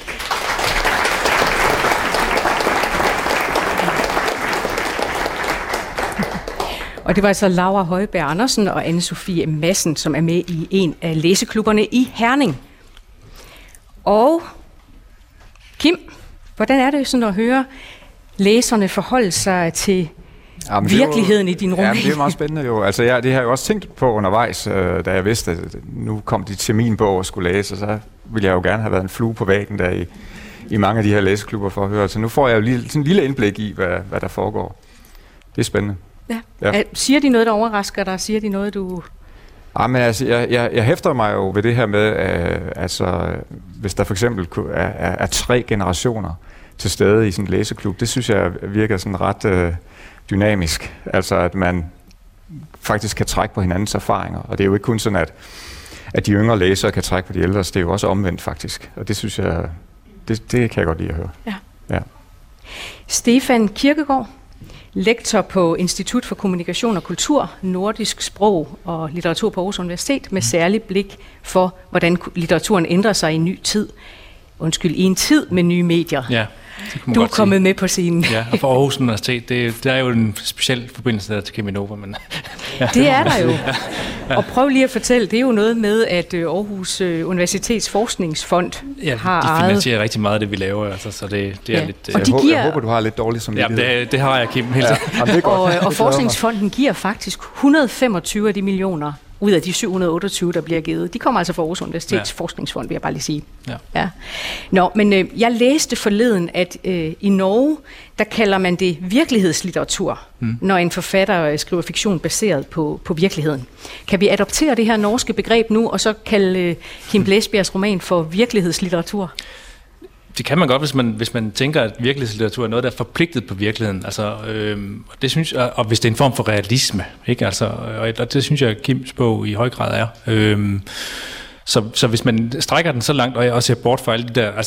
Speaker 3: Og det var altså Laura Højberg Andersen og Anne-Sophie Madsen, som er med i en af læseklubberne i Herning. Og Kim, hvordan er det sådan at høre læserne forholde sig til virkeligheden i din roman?
Speaker 1: Ja, det er jo meget spændende jo. Altså, det har jeg jo også tænkt på undervejs, da jeg vidste, at nu kom de til min bog og skulle læse, og så ville jeg jo gerne have været en flue på væggen der i mange af de her læseklubber for at høre. Så nu får jeg jo sådan en lille indblik i, hvad der foregår. Det er spændende.
Speaker 3: Ja. Siger de noget, der overrasker dig? Siger de noget, du...
Speaker 1: Ja, men altså, jeg hæfter mig jo ved det her med, hvis der for eksempel er 3 generationer til stede i sådan en læseklub, det synes jeg virker sådan ret dynamisk. Altså, at man faktisk kan trække på hinandens erfaringer. Og det er jo ikke kun sådan, at de yngre læsere kan trække på de ældre, det er jo også omvendt faktisk. Og det synes jeg, det kan jeg godt lide at høre. Ja.
Speaker 3: Stefan Kirkegaard, lektor på Institut for Kommunikation og Kultur, Nordisk Sprog og Litteratur på Aarhus Universitet, med særlig blik for, hvordan litteraturen ændrer sig i en tid med nye medier.
Speaker 10: Ja,
Speaker 3: du er kommet med på scenen.
Speaker 10: Ja, og for Aarhus Universitet, der er jo en speciel forbindelse der til Cheminova. Men,
Speaker 3: ja. Det er der jo. Og prøv lige at fortælle, det er jo noget med, at Aarhus Universitets Forskningsfond har ejet.
Speaker 10: De finansierer rigtig meget af det, vi laver, altså, så det er lidt...
Speaker 1: Jeg håber, du har lidt dårligt som
Speaker 10: ja, det har jeg, Kim, helt sikkert.
Speaker 3: Og Forskningsfonden giver faktisk 125 af de millioner ud af de 728, der bliver givet. De kommer altså fra Aarhus Universitets Forskningsfond, vil jeg bare lige sige. Ja. Nå, men jeg læste forleden, at i Norge, der kalder man det virkelighedslitteratur, når en forfatter skriver fiktion baseret på virkeligheden. Kan vi adoptere det her norske begreb nu, og så kalde Kim Blæsbjergs roman for virkelighedslitteratur?
Speaker 10: Det kan man godt, hvis man tænker, at virkelighedslitteratur er noget, der er forpligtet på virkeligheden. Altså, det synes jeg, og hvis det er en form for realisme, ikke? Altså, og det synes jeg, Kims bog i høj grad er. Så hvis man strækker den så langt, og jeg også ser bort fra alle de der,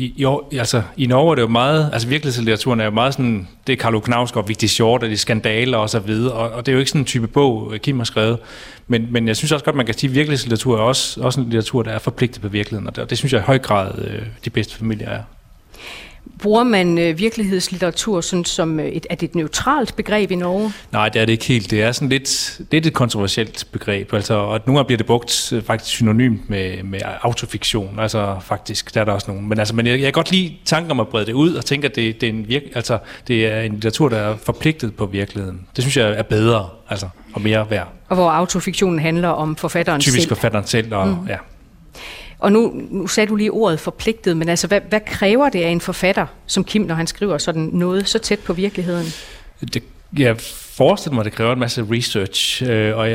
Speaker 10: i Norge er det jo meget, altså virkelighedslitteraturen er jo meget sådan, det er Carlo Knausgård, Vigdis Hjorth, og de skandaler og så videre, og det er jo ikke sådan en type bog, Kim har skrevet, men jeg synes også godt, man kan sige, at virkelighedslitteratur er også en litteratur, der er forpligtet på virkeligheden, og det synes jeg i høj grad, de bedste familier er.
Speaker 3: Bruger man virkelighedslitteratur sådan som er det et neutralt begreb i Norge?
Speaker 10: Nej, det er det ikke helt. Det er sådan lidt, det er et kontroversielt begreb. Altså, og nogle gange bliver det brugt faktisk synonymt med autofiktion. Altså faktisk, der er der også nogen. Men jeg kan godt lide tanken om at brede det ud og tænke, at det er en litteratur, der er forpligtet på virkeligheden. Det synes jeg er bedre, altså, og mere værd.
Speaker 3: Og hvor autofiktionen handler om forfatteren selv.
Speaker 10: Typisk forfatteren selv, og ja.
Speaker 3: Og nu sagde du lige ordet forpligtet, men altså, hvad kræver det af en forfatter som Kim, når han skriver sådan noget så tæt på virkeligheden?
Speaker 10: Jeg forestiller mig, at det kræver en masse research,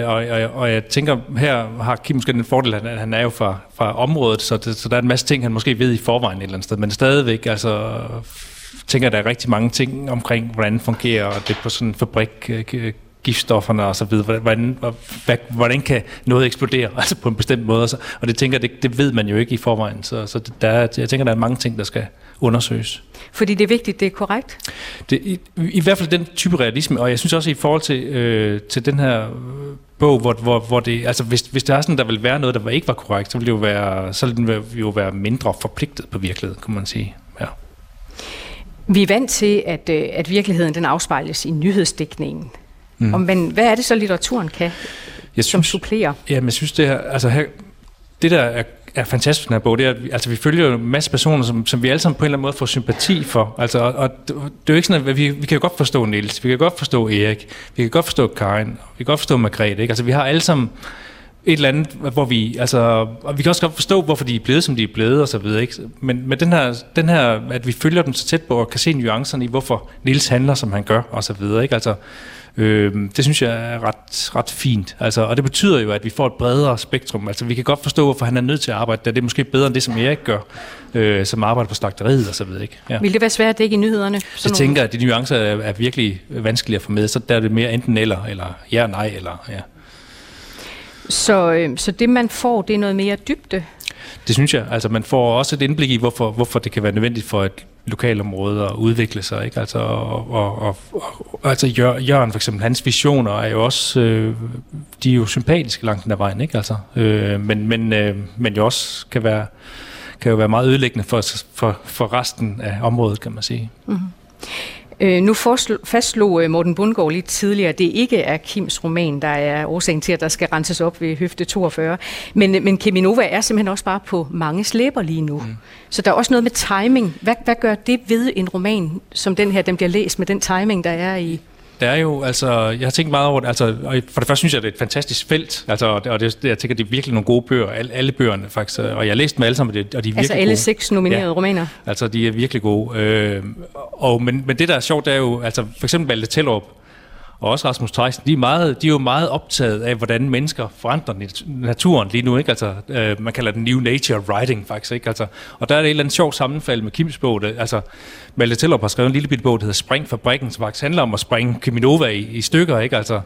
Speaker 10: og jeg tænker, her har Kim måske den fordel, at han er jo fra området, så der er en masse ting, han måske ved i forvejen et eller andet sted, men stadigvæk, altså, tænker, der er rigtig mange ting omkring, hvordan fungerer det på sådan en fabrik, giftstofferne og så videre, hvordan kan noget eksplodere, altså på en bestemt måde, og det tænker det ved man jo ikke i forvejen, så jeg tænker, der er mange ting, der skal undersøges. Fordi
Speaker 3: det er vigtigt, det er korrekt?
Speaker 10: I hvert fald den type realisme, og jeg synes også i forhold til den her bog, hvor det, altså hvis der er sådan, der vil være noget, der ikke var korrekt, så vil den jo være mindre forpligtet på virkeligheden, kan man sige. Ja.
Speaker 3: Vi er vant til, at virkeligheden den afspejles i nyhedsdækningen. Men hvad er det så, litteraturen kan, som supplerer?
Speaker 10: Ja, men jeg synes, det der er fantastisk, den her bog, det er, at vi følger jo en masse personer, som vi alle sammen på en eller anden måde får sympati for. Altså, og det er jo ikke sådan, at vi kan jo godt forstå Niels, vi kan godt forstå Erik, vi kan godt forstå Karin, vi kan godt forstå Margrethe, ikke? Altså, vi har alle sammen et eller andet, hvor vi, altså, og vi kan også godt forstå, hvorfor de er blevet, som de er blevet, og så videre, ikke? Men med den her, at vi følger dem så tæt på, og kan se nuancerne i, hvorfor Niels handler, som han gør, og så videre, ikke? Altså, det synes jeg er ret fint. Altså, og det betyder jo, at vi får et bredere spektrum. Altså, vi kan godt forstå, hvorfor han er nødt til at arbejde der. Det er måske bedre end det, som Erik gør, som arbejder på slagteriet og så videre, ikke? Ja.
Speaker 3: Vil det være svært at dække i nyhederne?
Speaker 10: Jeg tænker, at de nuancer er virkelig vanskelige at få med, så der er det mere enten eller ja og nej, eller ja.
Speaker 3: Så det, man får, det er noget mere dybde?
Speaker 10: Det synes jeg. Altså, man får også et indblik i, hvorfor det kan være nødvendigt for et lokalområde at udvikle sig, ikke? Altså, altså Jørgen for eksempel, hans visioner er jo også, de er jo sympatiske langt den ad vejen, ikke? Altså, men jo også kan jo være meget ødelæggende for resten af området, kan man sige.
Speaker 3: Mm-hmm. Nu fastslog Morten Bundgaard lidt tidligere, at det ikke er Kims roman, der er årsagen til, at der skal renses op ved høfde 42. Men Cheminova er simpelthen også bare på mange slæber lige nu. Så der er også noget med timing. Hvad gør det ved en roman som den her, den bliver læst med den timing, der er i?
Speaker 10: Der er jo, altså, jeg har tænkt meget over det, altså, og for det første synes jeg, det er et fantastisk felt, altså, og det, jeg tænker, det er virkelig nogle gode bøger, alle bøgerne faktisk, og jeg har læst dem alle sammen, og de er virkelig gode.
Speaker 3: Altså alle 6 nominerede romaner?
Speaker 10: Altså, de er virkelig gode, men det, der er sjovt, det er jo, altså, for eksempel Malte Tellerup, og også Rasmus Theisen, de er jo meget optaget af, hvordan mennesker forandrer naturen lige nu, ikke? Altså, man kalder det New Nature Writing, faktisk, ikke? Altså, og der er det et eller andet sjovt sammenfald med Kims bog. Altså, Malte Tellerup har skrevet en lille bitte bog, der hedder Spring fabrikken, som faktisk handler om at springe Cheminova i stykker, ikke? Altså,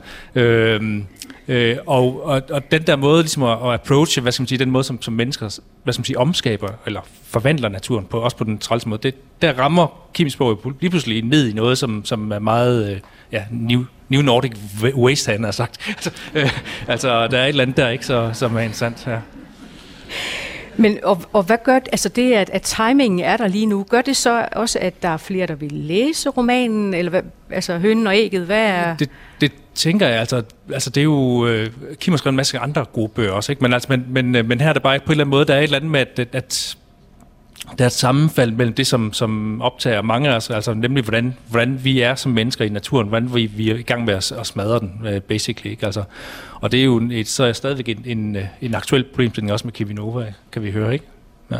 Speaker 10: og den der måde ligesom at approache, hvad skal man sige, den måde, som mennesker, hvad skal man sige, omskaber, eller forvandler naturen på, også på den trælse måde, der rammer Kims bog lige pludselig ned i noget, som er meget, New Nordic Waste, han har sagt. Altså, der er et eller andet, der ikke så er interessant. Ja.
Speaker 3: Men, og hvad gør det, altså det, at timingen er der lige nu, gør det så også, at der er flere, der vil læse romanen, eller hvad, altså hønen og ægget, hvad er...
Speaker 10: Det tænker jeg, altså det er jo, Kim har skrevet en masse andre gode bøger også, ikke? Men her er det bare på en eller anden måde, der er et eller andet med, at der er et sammenfald mellem det, som optager mange af os, altså nemlig hvordan vi er som mennesker i naturen, hvordan vi er i gang med at smadre den, basically, ikke? Altså, og det er jo så er stadigvæk en aktuel problemstilling også med Cheminova, kan vi høre, ikke? Ja.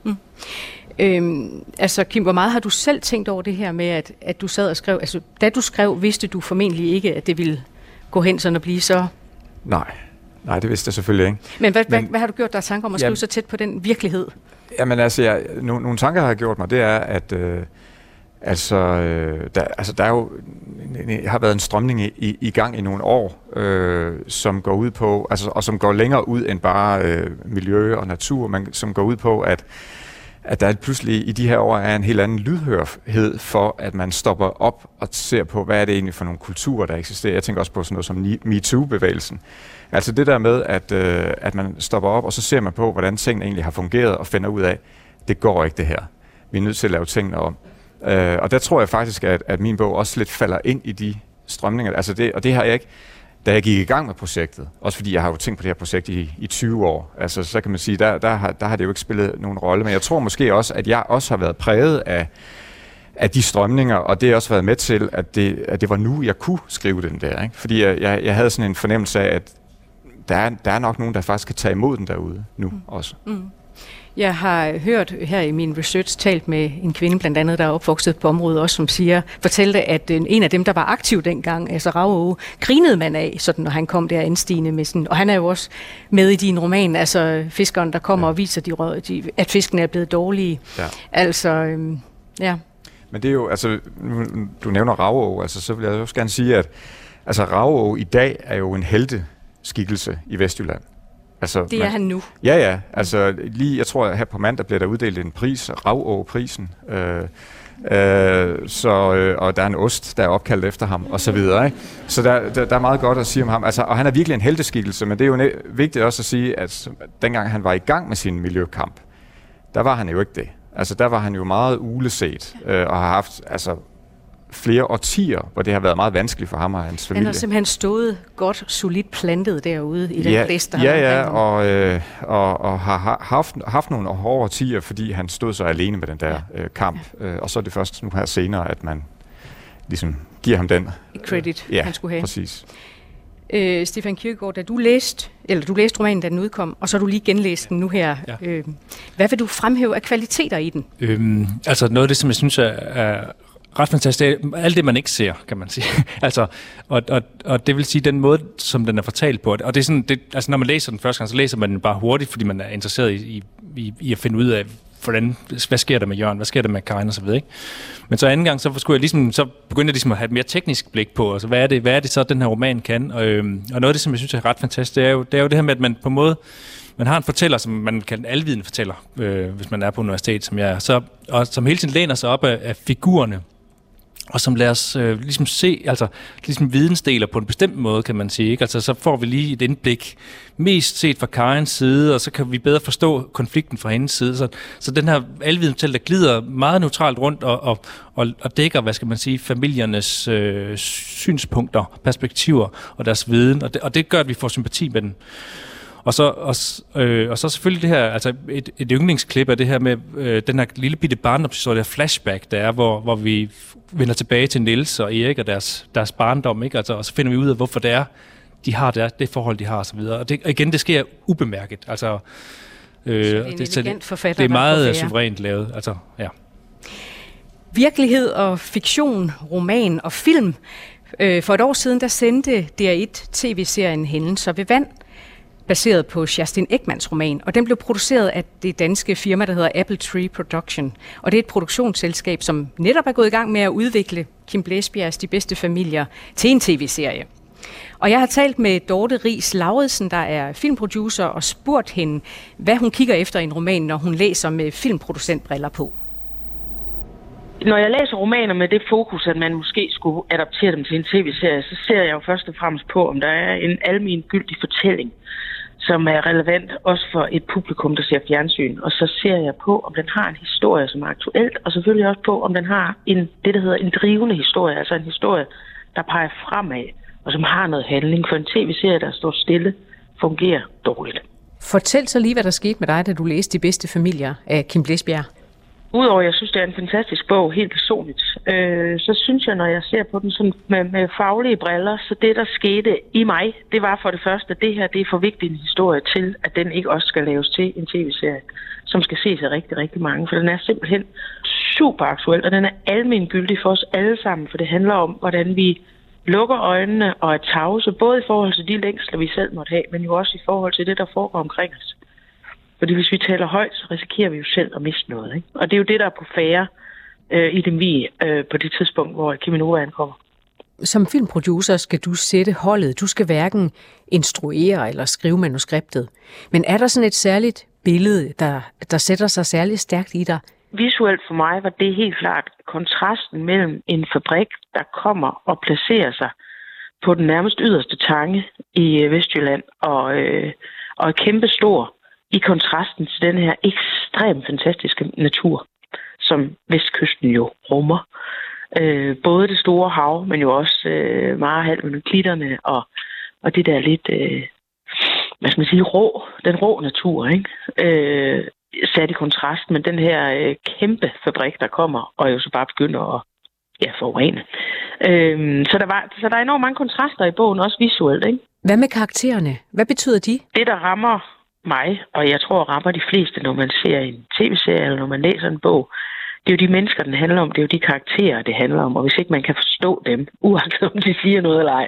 Speaker 3: Altså Kim, hvor meget har du selv tænkt over det her med, at du sad og skrev, altså da du skrev, vidste du formentlig ikke, at det ville gå hen sådan at blive så...
Speaker 1: Nej, det vidste jeg selvfølgelig ikke.
Speaker 3: Men hvad har du gjort dig tanker om at skrive så tæt på den virkelighed?
Speaker 1: Jamen altså, nogle tanker har jeg gjort mig, det er, at der er jo har været en strømning i gang i nogle år, som går ud på, altså, og som går længere ud end bare miljø og natur, men som går ud på, at der pludselig i de her år er en helt anden lydhørhed for, at man stopper op og ser på, hvad er det egentlig for nogle kulturer, der eksisterer. Jeg tænker også på sådan noget som MeToo-bevægelsen. Altså det der med, at man stopper op, og så ser man på, hvordan tingene egentlig har fungeret, og finder ud af, det går ikke det her. Vi er nødt til at lave tingene om. Og der tror jeg faktisk, at min bog også lidt falder ind i de strømninger. Altså det har jeg ikke, da jeg gik i gang med projektet, også fordi jeg har jo tænkt på det her projekt i 20 år, altså så kan man sige, der har det jo ikke spillet nogen rolle, men jeg tror måske også, at jeg også har været præget af de strømninger, og det har også været med til, at det var nu, jeg kunne skrive den der, ikke? Fordi jeg havde sådan en fornemmelse af, at der er nok nogen, der faktisk kan tage imod den derude nu også.
Speaker 3: Jeg har hørt her i min research talt med en kvinde, blandt andet, der er opvokset på området også, som fortalte, at en af dem, der var aktiv dengang, altså Rav, grinede man af, sådan, når han kom der indstigende med sådan, og han er jo også med i din roman, altså fiskeren, der kommer og viser, at fiskene er blevet dårlige. Ja. Altså, ja. Men
Speaker 1: det er jo, altså, du nævner Rav, altså, så vil jeg også gerne sige, at altså, Rav i dag er jo en helteskikkelse i Vestjylland. Altså,
Speaker 3: det er han nu.
Speaker 1: Ja. Altså lige, jeg tror, at her på mandag bliver der uddelt en pris, Ravå-prisen. Og der er en ost, der er opkaldt efter ham, og så videre. Ikke? Så der er meget godt at sige om ham. Altså, og han er virkelig en helteskikkelse, men det er jo vigtigt også at sige, at dengang han var i gang med sin miljøkamp, der var han jo ikke det. Altså, der var han jo meget uleset, og har haft flere årtier, hvor det har været meget vanskeligt for ham og hans familie.
Speaker 3: Han har simpelthen stået godt, solidt plantet derude i den plads, der
Speaker 1: og har haft nogle hårde årtier, fordi han stod så alene med den der kamp. Og så er det først nu her senere, at man ligesom giver ham den
Speaker 3: credit, han skulle have.
Speaker 1: Præcis.
Speaker 3: Stefan Kierkegaard, du læste romanen, da den udkom, og så har du lige genlæst den nu her. Ja. Hvad vil du fremhæve af kvaliteter i den?
Speaker 10: Altså noget af det, som jeg synes er ret fantastisk, alt det man ikke ser, kan man sige. Altså, og det vil sige den måde, som den er fortalt på. Og det er sådan, altså når man læser den første gang, så læser man den bare hurtigt, fordi man er interesseret i at finde ud af, hvad sker der med Jørgen, hvad sker der med Karin og så videre, ikke? Men så anden gang, så begyndte jeg ligesom at have et mere teknisk blik på, altså hvad er det så, den her roman kan? Og noget af det, som jeg synes er ret fantastisk, det er jo det her med, at man på en måde, man har en fortæller, som man kan en alvidende fortæller, hvis man er på universitet, som jeg er, og som hele tiden læner sig op af figurerne, og som lader os ligesom se, altså ligesom vidensdeler på en bestemt måde, kan man sige, ikke? Altså så får vi lige et indblik, mest set fra Karins side, og så kan vi bedre forstå konflikten fra hendes side. Så den her alvidende fortæller, der glider meget neutralt rundt og dækker, hvad skal man sige, familiernes synspunkter, perspektiver og deres viden, og det gør, at vi får sympati med den. Og så selvfølgelig det her, altså et yndlingsklip af det her med den her lille bitte barndomshistorie, der flashback, der er, hvor vi vender tilbage til Niels og Erik og deres barndom, ikke? Altså, og så finder vi ud af, hvorfor det er, de har det forhold, de har og så videre. Og det sker ubemærket. Altså, det er meget suverænt lavet. Altså, ja.
Speaker 3: Virkelighed og fiktion, roman og film. For et år siden, der sendte DR1 tv-serien Hændelser ved vand, baseret på Kerstin Ekmans roman, og den blev produceret af det danske firma, der hedder Apple Tree Production. Og det er et produktionsselskab, som netop er gået i gang med at udvikle Kim Blæsbjergs De bedste familier til en tv-serie. Og jeg har talt med Dorte Riis Lauridsen, der er filmproducer, og spurgt hende, hvad hun kigger efter i en roman, når hun læser med filmproducentbriller på.
Speaker 11: Når jeg læser romaner med det fokus, at man måske skulle adaptere dem til en tv-serie, så ser jeg jo først og fremmest på, om der er en almengyldig fortælling, som er relevant også for et publikum, der ser fjernsyn. Og så ser jeg på, om den har en historie, som er aktuelt, og selvfølgelig også på, om den har det, der hedder en drivende historie, altså en historie, der peger fremad, og som har noget handling. For en tv-serie, der står stille, fungerer dårligt.
Speaker 3: Fortæl så lige, hvad der skete med dig, da du læste De bedste familier af Kim Blæsbjerg.
Speaker 11: Udover at jeg synes, det er en fantastisk bog, helt personligt, så synes jeg, når jeg ser på den sådan med faglige briller, så det, der skete i mig, det var for det første, at det her det er for vigtig en historie til, at den ikke også skal laves til en tv-serie, som skal ses af rigtig, rigtig mange. For den er simpelthen super aktuel, og den er almengyldig for os alle sammen, for det handler om, hvordan vi lukker øjnene og er tavse, både i forhold til de længsler, vi selv måtte have, men jo også i forhold til det, der foregår omkring os. Fordi hvis vi taler højt, så risikerer vi jo selv at miste noget. Ikke? Og det er jo det, der er på færre i dem vi på det tidspunkt, hvor Cheminova ankommer.
Speaker 3: Som filmproducer skal du sætte holdet. Du skal hverken instruere eller skrive manuskriptet. Men er der sådan et særligt billede, der sætter sig særligt stærkt i dig?
Speaker 11: Visuelt for mig var det helt klart kontrasten mellem en fabrik, der kommer og placerer sig på den nærmest yderste tange i Vestjylland og er kæmpestor, i kontrasten til den her ekstremt fantastiske natur, som Vestkysten jo rummer. Både det store hav, men jo også meget halv med klitterne og det der lidt, hvad skal man sige, den rå natur, ikke? Sat i kontrast med den her kæmpe fabrik, der kommer, og jo så bare begynder at forurene. Så der er enormt mange kontraster i bogen, også visuelt, ikke?
Speaker 3: Hvad med karaktererne? Hvad betyder de?
Speaker 11: Det, der rammer mig, og jeg tror rammer de fleste, når man ser en tv-serie eller når man læser en bog, det er jo de mennesker, den handler om, det er jo de karakterer, det handler om, og hvis ikke man kan forstå dem, uagtet om de siger noget eller ej,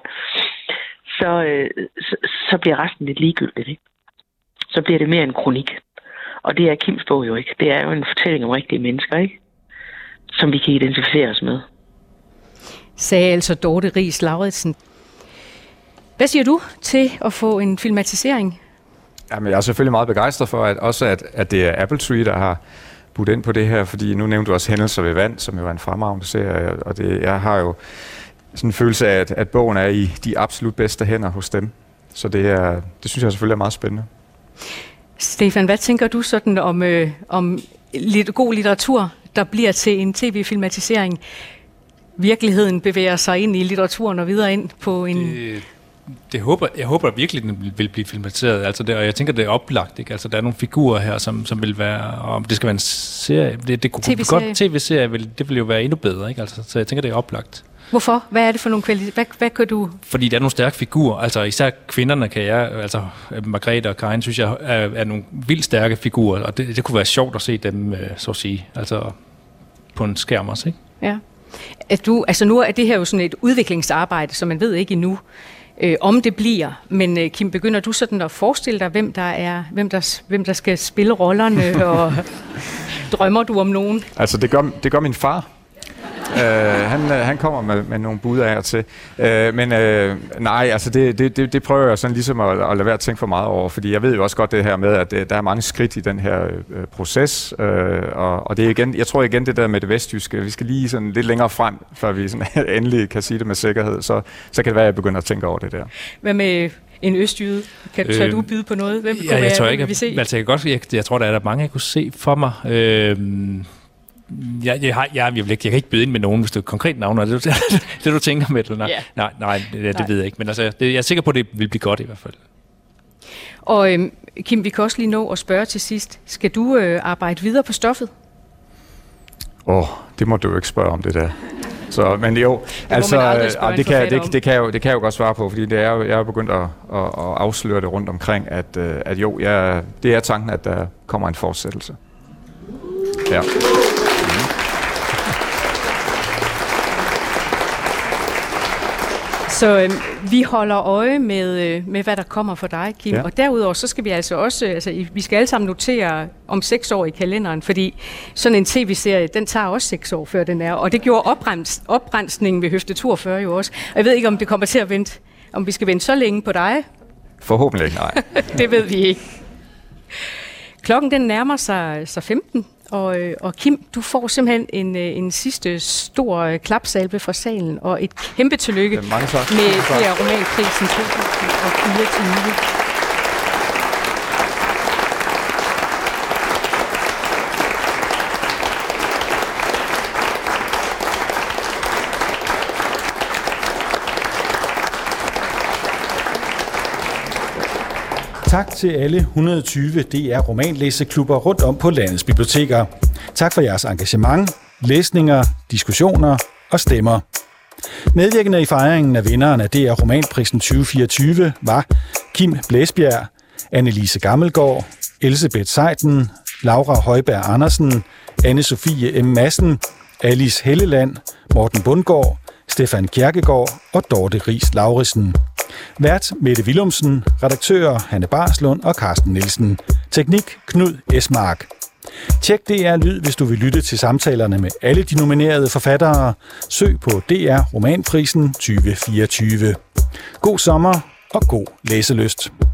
Speaker 11: så bliver resten lidt ligegyldigt, ikke? Så bliver det mere en kronik. Og det er Kims bog jo ikke. Det er jo en fortælling om rigtige mennesker, ikke? Som vi kan identificere os med.
Speaker 3: Sagde altså Dorte Riis Lauridsen. Hvad siger du til at få en filmatisering?
Speaker 1: Jamen, jeg er selvfølgelig meget begejstret for, at det er Apple Tree, der har budt ind på det her, fordi nu nævnte du også Hændelser ved vand, som jo er en fremragende serie, og jeg har jo sådan en følelse af, at bogen er i de absolut bedste hænder hos dem. Så det synes jeg selvfølgelig er meget spændende.
Speaker 3: Stefan, hvad tænker du sådan om god litteratur, der bliver til en tv-filmatisering? Virkeligheden bevæger sig ind i litteraturen og videre ind på en...
Speaker 10: Jeg håber virkelig, den vil blive filmatiseret. Altså og jeg tænker, det er oplagt. Ikke? Altså, der er nogle figurer her, som vil være... Om det skal være en serie... Det kunne
Speaker 3: TV-serie.
Speaker 10: Godt tv-serie, det vil jo være endnu bedre. Ikke? Altså, så jeg tænker, det er oplagt.
Speaker 3: Hvorfor? Hvad er det for nogle kvaliteter? Hvad kan du...
Speaker 10: Fordi der er nogle stærke figurer. Altså især kvinderne kan jeg... Altså Margrethe og Karin, synes jeg, er nogle vildt stærke figurer. Og det kunne være sjovt at se dem, så at sige. Altså på en skærm også, ikke?
Speaker 3: Ja. Nu er det her jo sådan et udviklingsarbejde, som man ved ikke endnu, om det bliver. Men Kim, begynder du sådan at forestille dig, hvem der skal spille rollerne, og drømmer du om nogen?
Speaker 1: Altså, det gør min far. Han kommer med nogle bud af og til. Nej, altså det prøver jeg sådan ligesom at lade være at tænke for meget over, fordi jeg ved jo også godt det her med, at der er mange skridt i den her proces, og det er igen, jeg tror igen det der med det vestjyske, vi skal lige sådan lidt længere frem, før vi sådan endelig kan sige det med sikkerhed, så kan det være, at jeg begynder at tænke over det der.
Speaker 3: Hvad med en østjyde? Kan du byde på noget? Hvem kunne
Speaker 10: jeg tror ikke,
Speaker 3: vi se?
Speaker 10: Altså jeg tror, der er mange, jeg kunne se for mig. Jeg kan ikke byde ind med nogen, hvis det er et konkret navn, er det du tænker med? Eller? Nej, det ved jeg ikke. Men altså, jeg er sikker på, at det vil blive godt i hvert fald.
Speaker 3: Og Kim, vi kan også lige nå at spørge til sidst. Skal du arbejde videre på stoffet?
Speaker 1: Det må du jo ikke spørge om, det der. Så, men jo, altså, det kan jeg jo godt svare på, fordi jeg er begyndt at afsløre det rundt omkring, at jo, det er tanken, at der kommer en fortsættelse. Ja.
Speaker 3: Så vi holder øje med, hvad der kommer for dig, Kim. Ja. Og derudover, så skal vi altså også, vi skal alle sammen notere om 6 år i kalenderen, fordi sådan en tv-serie, den tager også 6 år, før den er. Og det gjorde oprensningen ved Høfde 42 jo også. Og jeg ved ikke, om det kommer til at vente, om vi skal vente så længe på dig.
Speaker 1: Forhåbentlig ikke, nej.
Speaker 3: Det ved vi ikke. Klokken den nærmer sig 15. Og Kim, du får simpelthen en sidste stor klapsalve fra salen, og et kæmpe tillykke med DR Romanprisen 2024.
Speaker 2: Tak til alle 120 DR romanlæseklubber rundt om på landets biblioteker. Tak for jeres engagement, læsninger, diskussioner og stemmer. Medvirkende i fejringen af vinderen af DR Romanprisen 2024 var Kim Blæsbjerg, Annelise Gammelgaard, Elsebeth Seiden, Laura Højberg Andersen, Anne-Sophie M. Madsen, Alice Helleland, Morten Bundgaard, Stefan Kjerkegaard og Dorte Riis Lauritsen. Vært Mette Willumsen, redaktører Hanne Barslund og Carsten Nielsen. Teknik Knud Esmark. Tjek DR Lyd, hvis du vil lytte til samtalerne med alle de nominerede forfattere. Søg på DR Romanprisen 2024. God sommer og god læselyst.